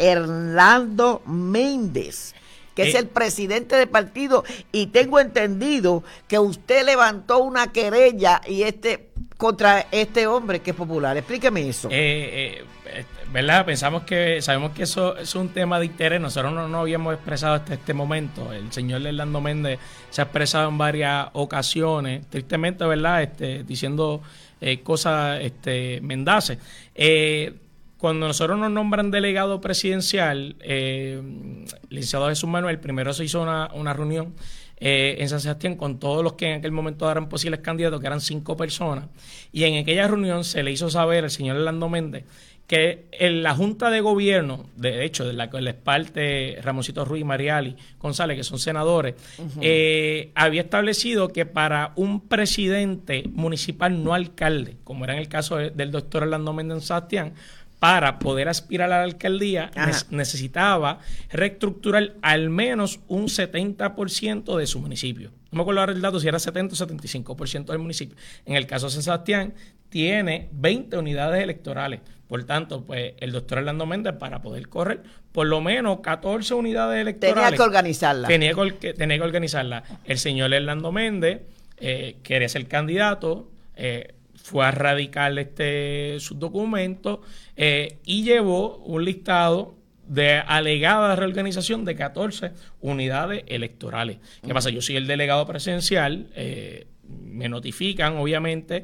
Speaker 4: Hernando Méndez, que eh. es el presidente del partido, y tengo entendido que usted levantó una querella y este contra este hombre que es popular. Explíqueme eso.
Speaker 6: Eh, eh, ¿verdad? Pensamos que, sabemos que eso es un tema de interés. Nosotros no nos habíamos expresado hasta este momento. El señor Hernando Méndez se ha expresado en varias ocasiones, tristemente, ¿verdad? Este, diciendo eh, cosas este, mendaces. Eh, Cuando nosotros nos nombran delegado presidencial, eh, licenciado Jesús Manuel, primero se hizo una, una reunión eh, en San Sebastián con todos los que en aquel momento eran posibles candidatos, que eran cinco personas, y en aquella reunión se le hizo saber al señor Hernando Méndez que en la Junta de Gobierno, de hecho, de la que les parte Ramoncito Ruiz y Mariali González, que son senadores, uh-huh. eh, había establecido que para un presidente municipal no alcalde, como era en el caso de, del doctor Hernando Méndez en Sebastián, para poder aspirar a la alcaldía ne- necesitaba reestructurar al menos un setenta por ciento de su municipio. No me acuerdo ahora el dato si era setenta o setenta y cinco por ciento del municipio. En el caso de San Sebastián tiene veinte unidades electorales. Por tanto, pues el doctor Hernando Méndez, para poder correr por lo menos catorce unidades electorales,
Speaker 4: tenía que organizarla.
Speaker 6: Tenía que, tenía que organizarla. El señor Hernando Méndez eh, quería ser candidato, eh, fue a radicar este, sus documentos eh, y llevó un listado de alegada reorganización de catorce unidades electorales. ¿Qué pasa? Yo soy el delegado presidencial, eh, me notifican, obviamente,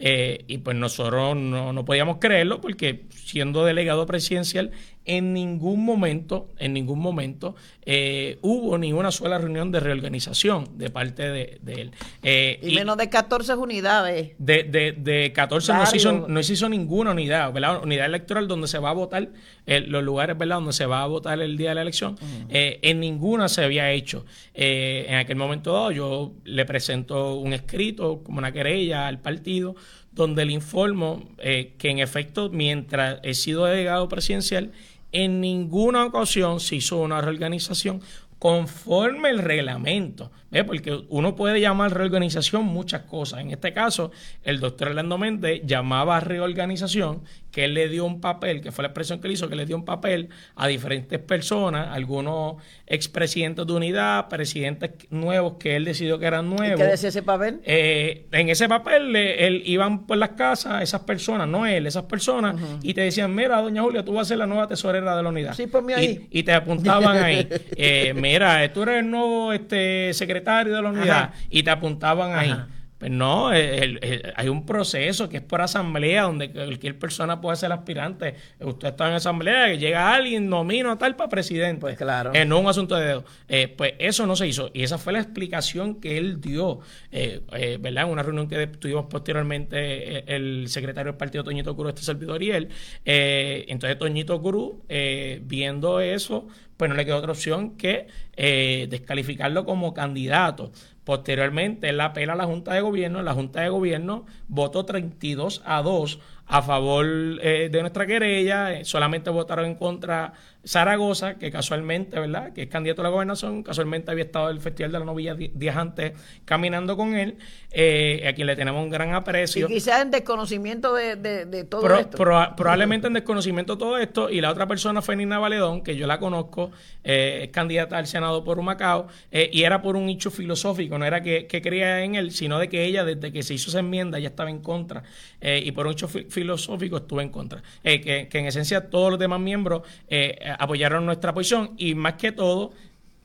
Speaker 6: Eh, y pues nosotros no, no podíamos creerlo porque siendo delegado presidencial en ningún momento, en ningún momento eh, hubo ni una sola reunión de reorganización de parte de, de él. Eh,
Speaker 4: y, y menos de catorce unidades.
Speaker 6: De, de, de catorce no se, hizo, no se hizo ninguna unidad, ¿verdad? Unidad electoral donde se va a votar, eh, los lugares, ¿verdad? Donde se va a votar el día de la elección. Uh-huh. eh, en ninguna se había hecho. Eh, en aquel momento dado yo le presento un escrito como una querella al partido donde le informo eh, que en efecto mientras he sido delegado presidencial en ninguna ocasión se hizo una reorganización conforme el reglamento, ¿eh? Porque uno puede llamar reorganización muchas cosas. En este caso, el doctor Orlando Méndez llamaba reorganización, que él le dio un papel, que fue la expresión que él hizo, que le dio un papel a diferentes personas, algunos expresidentes de unidad, presidentes nuevos que él decidió que eran nuevos.
Speaker 4: ¿Y qué decía ese papel?
Speaker 6: Eh, en ese papel, eh, él iban por las casas, esas personas, no él, esas personas, uh-huh. y te decían, mira, doña Julia, tú vas a ser la nueva tesorera de la unidad.
Speaker 4: Sí, ponme ahí.
Speaker 6: Y, y te apuntaban ahí. eh, mira, tú eres el nuevo este, secretario de la unidad. Ajá. Y te apuntaban ahí. Ajá. Pues no, el, el, hay un proceso que es por asamblea donde cualquier persona puede ser aspirante. Usted está en asamblea, que llega alguien, nomina tal para presidente.
Speaker 4: Pues claro.
Speaker 6: Eh, no un asunto de dedo. Eh, pues eso no se hizo. Y esa fue la explicación que él dio, eh, eh, ¿verdad? En una reunión que tuvimos posteriormente eh, el secretario del partido, Toñito Cruz, este servidor y él. Eh, entonces Toñito Cruz, eh, viendo eso, pues no le quedó otra opción que eh, descalificarlo como candidato. Posteriormente, él apela a la Junta de Gobierno. La Junta de Gobierno votó treinta y dos a dos a favor eh, de nuestra querella. Eh, solamente votaron en contra Zaragoza, que casualmente, ¿verdad?, que es candidato a la gobernación, casualmente había estado en el Festival de la Novilla días antes caminando con él, eh, a quien le tenemos un gran aprecio.
Speaker 4: Y quizás en desconocimiento de, de, de todo
Speaker 6: Pro,
Speaker 4: esto.
Speaker 6: Pro, probablemente en desconocimiento de todo esto, y la otra persona fue Nina Valedón, que yo la conozco, eh, es candidata al Senado por Humacao, eh, y era por un hecho filosófico, no era que, que creía en él, sino de que ella, desde que se hizo esa enmienda, ya estaba en contra, eh, y por un hecho fi- filosófico estuvo en contra. Eh, que, que en esencia todos los demás miembros eh, apoyaron nuestra posición, y más que todo,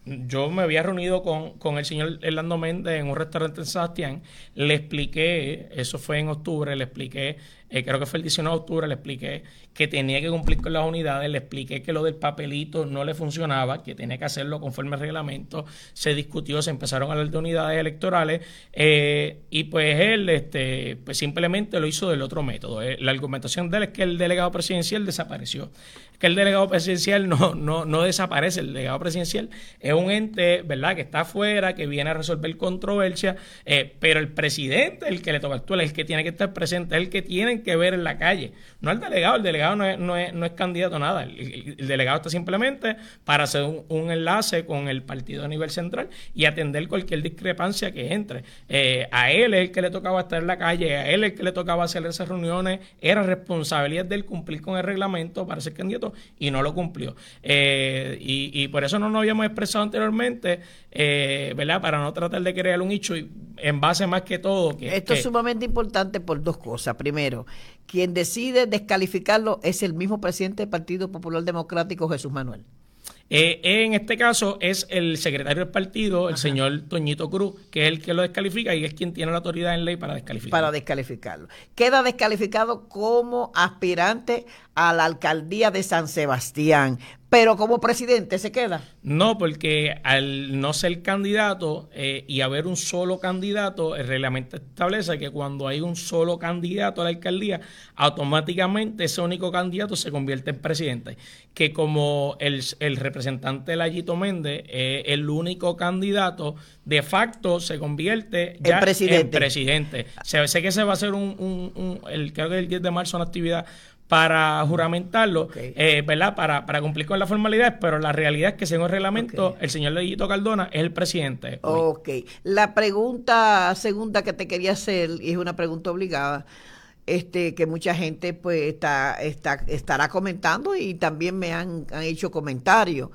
Speaker 6: yo me había reunido con, con el señor Orlando Méndez en un restaurante en Sebastián, le expliqué, eso fue en octubre, le expliqué, eh, creo que fue el diecinueve de octubre, le expliqué que tenía que cumplir con las unidades, le expliqué que lo del papelito no le funcionaba, que tenía que hacerlo conforme al reglamento, se discutió, se empezaron a hablar de unidades electorales, eh, y pues él este, pues simplemente lo hizo del otro método. Eh, la argumentación de él es que el delegado presidencial desapareció, que el delegado presidencial no, no, no desaparece, el delegado presidencial es un ente, ¿verdad?, que está afuera, que viene a resolver controversia, eh, pero el presidente es el que le toca actuar, es el que tiene que estar presente, es el que tienen que ver en la calle, no el delegado. El delegado no es, no es, no es candidato a nada, el, el, el delegado está simplemente para hacer un, un enlace con el partido a nivel central y atender cualquier discrepancia que entre. Eh, a él es el que le tocaba estar en la calle, a él es el que le tocaba hacer esas reuniones, era responsabilidad de él cumplir con el reglamento para ser candidato y no lo cumplió. Eh, y, y por eso no nos habíamos expresado anteriormente, eh, ¿verdad?, para no tratar de crear un hecho y en base más que todo. Que,
Speaker 4: Esto
Speaker 6: que,
Speaker 4: es sumamente importante por dos cosas. Primero, quien decide descalificarlo es el mismo presidente del Partido Popular Democrático, Jesús Manuel.
Speaker 6: Eh, en este caso es el secretario del partido, el Ajá. señor Toñito Cruz, que es el que lo descalifica y es quien tiene la autoridad en ley para descalificarlo.
Speaker 4: Para descalificarlo. Queda descalificado como aspirante a la alcaldía de San Sebastián, pero como presidente se queda.
Speaker 6: No, porque al no ser candidato eh, y haber un solo candidato, el reglamento establece que cuando hay un solo candidato a la alcaldía, automáticamente ese único candidato se convierte en presidente. Que como el, el representante Layito Méndez es eh, el único candidato, de facto se convierte ya
Speaker 4: el presidente.
Speaker 6: en presidente. Se, sé que se va a hacer un, un, un el, creo que el diez de marzo una actividad para juramentarlo, okay. eh, ¿verdad? Para, para cumplir con las formalidades, pero la realidad es que según el reglamento, okay. el señor Leyito Cardona es el presidente.
Speaker 4: Ok. Hoy. La pregunta segunda que te quería hacer, y es una pregunta obligada, este que mucha gente pues está, está estará comentando y también me han, han hecho comentarios.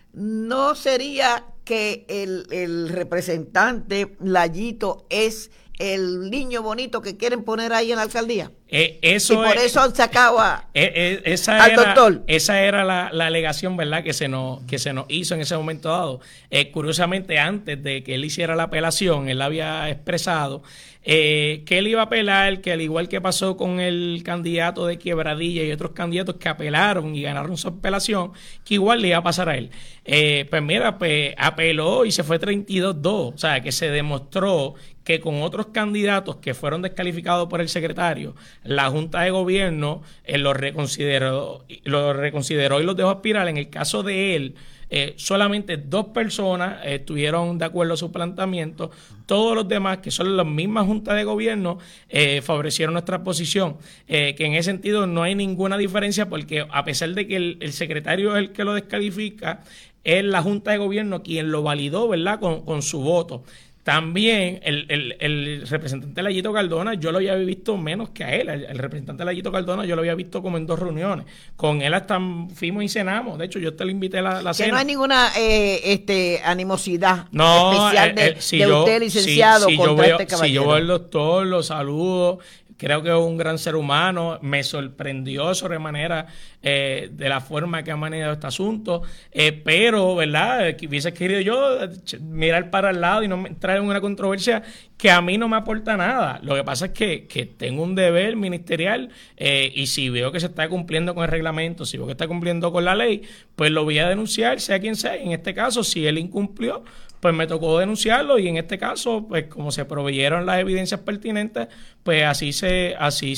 Speaker 4: ¿No sería que el, el representante Layito es el niño bonito que quieren poner ahí en la alcaldía.
Speaker 6: Eh, eso
Speaker 4: y por
Speaker 6: es,
Speaker 4: eso han sacado a,
Speaker 6: eh, eh, esa
Speaker 4: al
Speaker 6: era,
Speaker 4: doctor.
Speaker 6: Esa era la, la alegación, ¿verdad?, que se nos que se nos hizo en ese momento dado. Eh, curiosamente, antes de que él hiciera la apelación, él había expresado eh, que él iba a apelar, que al igual que pasó con el candidato de Quiebradilla y otros candidatos que apelaron y ganaron su apelación, que igual le iba a pasar a él. Eh, pues mira, pues apeló y se fue treinta y dos a dos. O sea, que se demostró que con otros candidatos que fueron descalificados por el secretario, la Junta de Gobierno eh, lo reconsideró, lo reconsideró y los dejó aspirar. En el caso de él, eh, solamente dos personas eh, estuvieron de acuerdo a su planteamiento. Todos los demás, que son las mismas juntas de gobierno, eh, favorecieron nuestra posición. Eh, que en ese sentido no hay ninguna diferencia, porque a pesar de que el, el secretario es el que lo descalifica, es la Junta de Gobierno quien lo validó, ¿verdad?, con, con su voto. También el, el, el representante Layito Cardona, yo lo había visto menos que a él. El, el representante Layito Cardona yo lo había visto como en dos reuniones. Con él hasta fuimos y cenamos. De hecho, yo te lo invité a la, la
Speaker 4: que
Speaker 6: cena.
Speaker 4: Que no hay ninguna eh, este animosidad
Speaker 6: no,
Speaker 4: especial de,
Speaker 6: eh, eh, si
Speaker 4: de
Speaker 6: yo,
Speaker 4: usted, licenciado,
Speaker 6: si, si
Speaker 4: contra
Speaker 6: yo veo,
Speaker 4: este caballero.
Speaker 6: Si yo veo al doctor, lo saludo. Creo que es un gran ser humano. Me sorprendió sobremanera eh, de la forma que ha manejado este asunto. Eh, pero, ¿verdad? Que hubiese querido yo mirar para el lado y no entrar en una controversia que a mí no me aporta nada. Lo que pasa es que, que tengo un deber ministerial eh, y si veo que se está cumpliendo con el reglamento, si veo que está cumpliendo con la ley, pues lo voy a denunciar, sea quien sea. En este caso, si él incumplió, pues me tocó denunciarlo y en este caso, pues como se proveyeron las evidencias pertinentes, pues así se así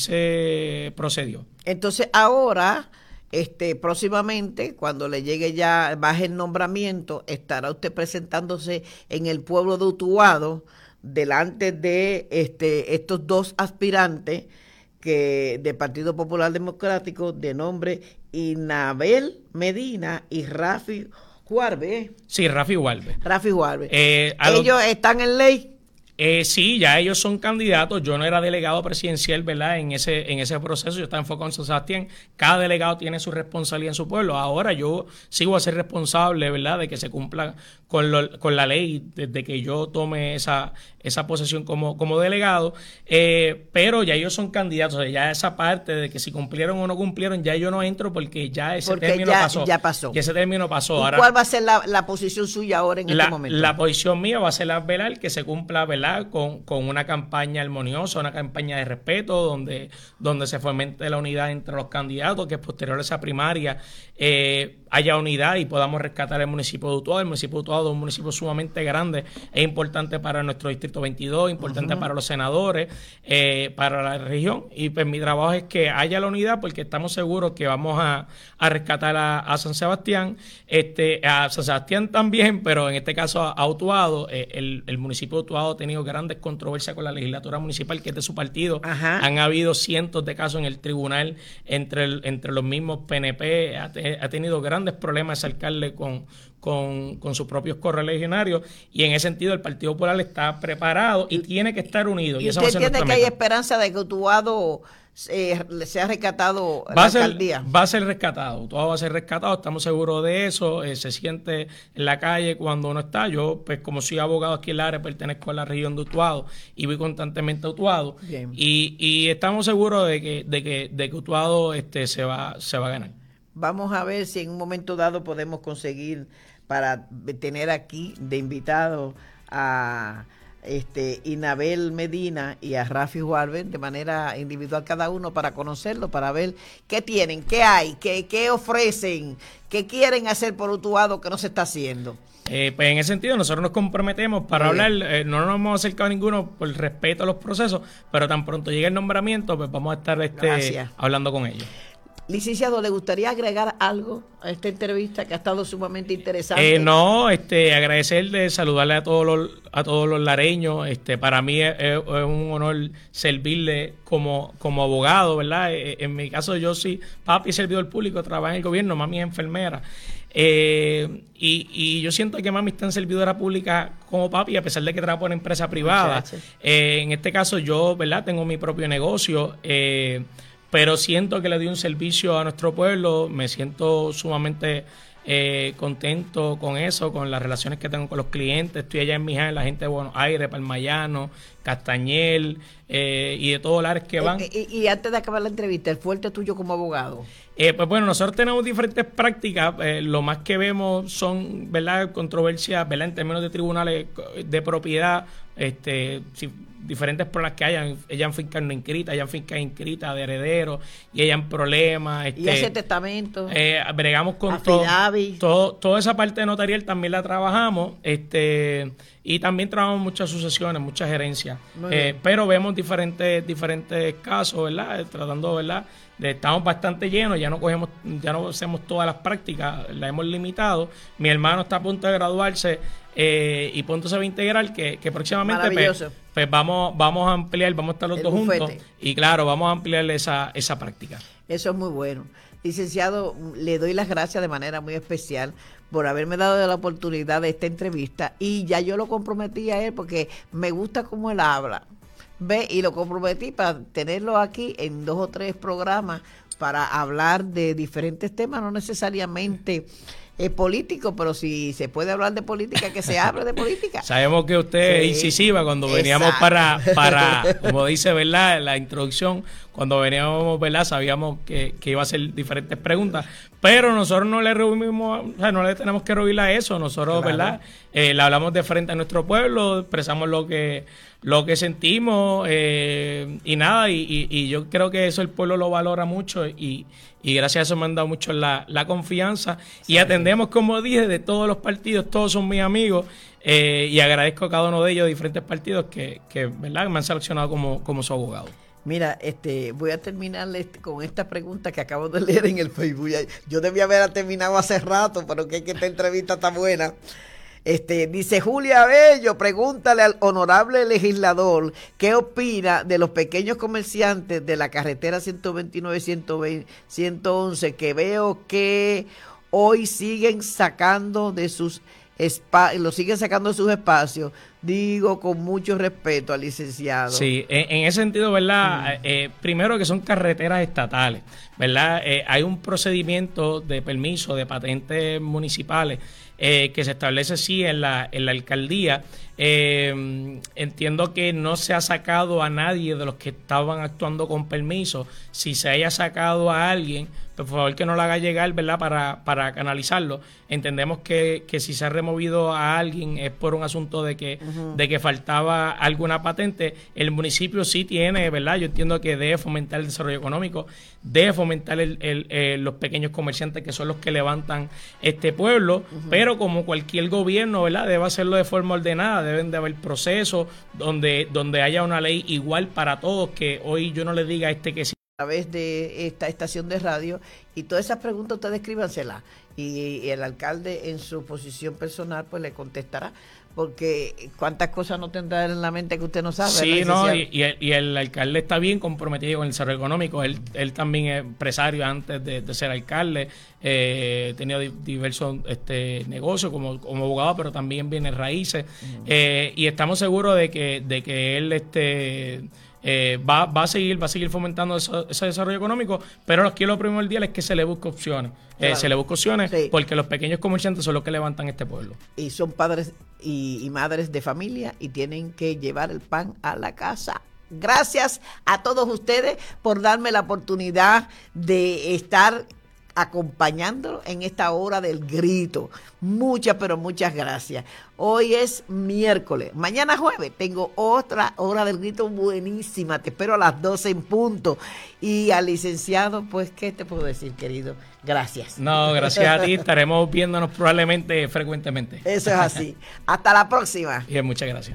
Speaker 6: se procedió.
Speaker 4: Entonces ahora, este próximamente, cuando le llegue ya, baje el nombramiento, estará usted presentándose en el pueblo de Utuado delante de este estos dos aspirantes que de Partido Popular Democrático de nombre Inabel Medina y Rafi Juarbe.
Speaker 6: Sí, Rafi Juarbe.
Speaker 4: Rafi Juarbe.
Speaker 6: Eh,
Speaker 4: Ellos
Speaker 6: los,
Speaker 4: están en ley.
Speaker 6: Eh, sí, ya ellos son candidatos. Yo no era delegado presidencial, ¿verdad? En ese en ese proceso yo estaba enfocado en San Sebastián. Cada delegado tiene su responsabilidad en su pueblo. Ahora yo sigo a ser responsable, ¿verdad?, de que se cumpla con, lo, con la ley desde que yo tome esa esa posesión como, como delegado. Eh, pero ya ellos son candidatos. O sea, ya esa parte de que si cumplieron o no cumplieron, ya yo no entro porque ya ese
Speaker 4: porque
Speaker 6: término
Speaker 4: ya,
Speaker 6: pasó.
Speaker 4: Ya pasó.
Speaker 6: Ya ese término pasó.
Speaker 4: ¿Y
Speaker 6: ahora,
Speaker 4: cuál va a ser la, la posición suya ahora en
Speaker 6: la,
Speaker 4: este momento?
Speaker 6: La posición mía va a ser la velar que se cumpla, ¿verdad?, Con, con una campaña armoniosa, una campaña de respeto, donde, donde se fomente la unidad entre los candidatos, que posterior a esa primaria eh, haya unidad y podamos rescatar el municipio de Utuado. El municipio de Utuado es un municipio sumamente grande, es importante para nuestro distrito veintidós, importante uh-huh. para los senadores, eh, para la región, y pues mi trabajo es que haya la unidad porque estamos seguros que vamos a, a rescatar a, a San Sebastián, este, a San Sebastián también, pero en este caso a, a Utuado. Eh, el, el municipio de Utuado ha tenido grandes controversias con la legislatura municipal, que es de su partido. Ajá. Han habido cientos de casos en el tribunal entre, el, entre los mismos P N P, ha, te, ha tenido grandes problemas ese alcalde con, con, con sus propios correligionarios, y en ese sentido el Partido Popular está preparado y tiene que estar unido.
Speaker 4: ¿Y,
Speaker 6: y
Speaker 4: usted entiende que hay esperanza de que Utuado eh, sea rescatado
Speaker 6: va
Speaker 4: la
Speaker 6: a ser,
Speaker 4: alcaldía?
Speaker 6: Va a ser rescatado, Utuado va a ser rescatado, estamos seguros de eso. Eh, se siente en la calle cuando uno está. Yo, pues como soy abogado aquí en la área, pertenezco a la región de Utuado y voy constantemente a Utuado. Y, y estamos seguros de que, de que, de que Utuado este, se va, se va a ganar.
Speaker 4: Vamos a ver si en un momento dado podemos conseguir para tener aquí de invitado a este Inabel Medina y a Rafi Juarbe de manera individual cada uno, para conocerlo, para ver qué tienen, qué hay, qué, qué ofrecen, qué quieren hacer por Utuado que no se está haciendo.
Speaker 6: Eh, pues en ese sentido nosotros nos comprometemos para Bien. hablar, eh, no nos hemos acercado a ninguno por respeto a los procesos, pero tan pronto llegue el nombramiento, pues vamos a estar este, hablando con ellos.
Speaker 4: Licenciado, ¿le gustaría agregar algo a esta entrevista que ha estado sumamente interesante?
Speaker 6: Eh, no, este, agradecerle, saludarle a todos los, a todos los lareños. Este, para mí es, es un honor servirle como, como abogado, ¿verdad? En mi caso yo sí, papi es servidor público, trabaja en el gobierno, mami es enfermera. Eh, y, y yo siento que mami está en servidora pública como papi, a pesar de que trabaja por una empresa privada. Eh, en este caso yo, ¿verdad? Tengo mi propio negocio, eh, pero siento que le doy un servicio a nuestro pueblo, me siento sumamente eh, contento con eso, con las relaciones que tengo con los clientes. Estoy allá en Miján, la gente de Buenos Aires, Palmayano, Castañel eh, y de todos lares que van.
Speaker 4: Eh, y, y antes de acabar la entrevista, el fuerte tuyo como abogado.
Speaker 6: Eh, pues bueno, nosotros tenemos diferentes prácticas. Eh, lo más que vemos son, ¿verdad?, controversias, ¿verdad?, en términos de tribunales de propiedad, este, si, diferentes problemas que hayan, hayan fincas no inscritas, hayan fincas inscritas de herederos y hayan problemas. Este,
Speaker 4: y ese testamento.
Speaker 6: Eh, bregamos con todo, todo, toda esa parte notarial también la trabajamos, este, y también trabajamos muchas sucesiones, muchas gerencias. Eh, pero vemos diferentes, diferentes casos, ¿verdad? Tratando, ¿verdad? De, estamos bastante llenos, ya no cogemos, ya no hacemos todas las prácticas, la hemos limitado. Mi hermano está a punto de graduarse eh, y pronto se va a integrar, que, que próximamente pues, pues vamos, vamos a ampliar, vamos a estar los el dos bufete. juntos y claro, vamos a ampliar esa, esa práctica.
Speaker 4: Eso es muy bueno. Licenciado, le doy las gracias de manera muy especial por haberme dado la oportunidad de esta entrevista y ya yo lo comprometí a él porque me gusta cómo él habla. Ve, y lo comprometí para tenerlo aquí en dos o tres programas para hablar de diferentes temas, no necesariamente es político, pero si se puede hablar de política, que se hable de política.
Speaker 6: Sabemos que usted sí, es incisiva cuando veníamos exacto. para, para, como dice, ¿verdad?, en la introducción, cuando veníamos, ¿verdad?, sabíamos que, que iba a hacer diferentes preguntas, pero nosotros no le reunimos, o sea, no le tenemos que rehuir a eso, nosotros, claro. ¿verdad?, eh, le hablamos de frente a nuestro pueblo, expresamos lo que lo que sentimos eh, y nada, y, y, y yo creo que eso el pueblo lo valora mucho y, y gracias a eso me han dado mucho la, la confianza sí, y atendemos, como dije, de todos los partidos, todos son mis amigos eh, y agradezco a cada uno de ellos de diferentes partidos que, que ¿verdad?, me han seleccionado como, como su abogado.
Speaker 4: Mira, este, voy a terminar este, con esta pregunta que acabo de leer en el Facebook. Yo debía haberla terminado hace rato, pero que, que esta entrevista está buena. Este, dice Julia Bello, pregúntale al honorable legislador qué opina de los pequeños comerciantes de la carretera ciento veintinueve, ciento veinte, ciento once que veo que hoy siguen sacando de sus espacios, lo siguen sacando de sus espacios, digo con mucho respeto al licenciado.
Speaker 6: Sí, en, en ese sentido, ¿verdad? Mm. Eh, primero que son carreteras estatales, ¿verdad? Eh, hay un procedimiento de permiso de patentes municipales Eh, que se establece sí en la, en la alcaldía. Eh, entiendo que no se ha sacado a nadie de los que estaban actuando con permiso. Si se haya sacado a alguien, pues por favor que no lo haga llegar, ¿verdad?, para, para canalizarlo. Entendemos que, que si se ha removido a alguien es por un asunto de que, uh-huh. de que faltaba alguna patente. El municipio sí tiene, ¿verdad? Yo entiendo que debe fomentar el desarrollo económico, debe fomentar el, el, el, los pequeños comerciantes que son los que levantan este pueblo, uh-huh. pero como cualquier gobierno, ¿verdad?, debe hacerlo de forma ordenada, deben de haber procesos donde, donde haya una ley igual para todos, que hoy yo no le diga a este que sí.
Speaker 4: A través de esta estación de radio y todas esas preguntas ustedes escríbanselas y, y el alcalde en su posición personal pues le contestará, porque cuántas cosas no tendrá en la mente que usted no sabe.
Speaker 6: Sí, no, y, y, el, y el alcalde está bien comprometido con el desarrollo económico. Él, él también es empresario antes de, de ser alcalde, eh, tenía diversos este, negocios como, como abogado, pero también bienes raíces, uh-huh. eh, y estamos seguros de que, de que él este Eh, va, va a seguir va a seguir fomentando eso, ese desarrollo económico, pero aquí lo primordial es que se le busque opciones, claro. eh, se le busque opciones sí. porque los pequeños comerciantes son los que levantan este pueblo.
Speaker 4: Y son padres y, y madres de familia y tienen que llevar el pan a la casa. Gracias a todos ustedes por darme la oportunidad de estar acompañándolo en esta hora del grito. Muchas, pero muchas gracias. Hoy es miércoles. Mañana jueves tengo otra hora del grito buenísima. Te espero a las doce en punto. Y al licenciado, pues, ¿qué te puedo decir, querido? Gracias.
Speaker 6: No, gracias a ti. Estaremos viéndonos probablemente frecuentemente.
Speaker 4: Eso es así. Hasta la próxima.
Speaker 6: Bien, muchas gracias.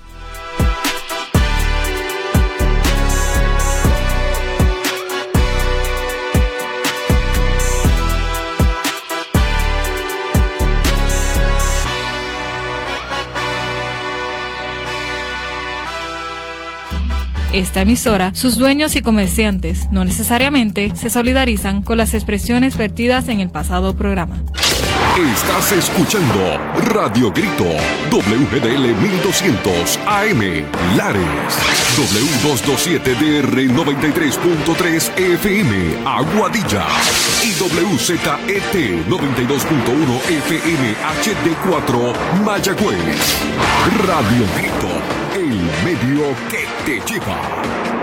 Speaker 2: Esta emisora, sus dueños y comerciantes no necesariamente se solidarizan con las expresiones vertidas en el pasado programa.
Speaker 1: Estás escuchando Radio Grito, W G D L mil doscientos A M, Lares, W doscientos veintisiete D R noventa y tres punto tres F M, Aguadilla, y W Z E T noventa y dos punto uno F M H D cuatro, Mayagüez. Radio Grito, el medio que te lleva.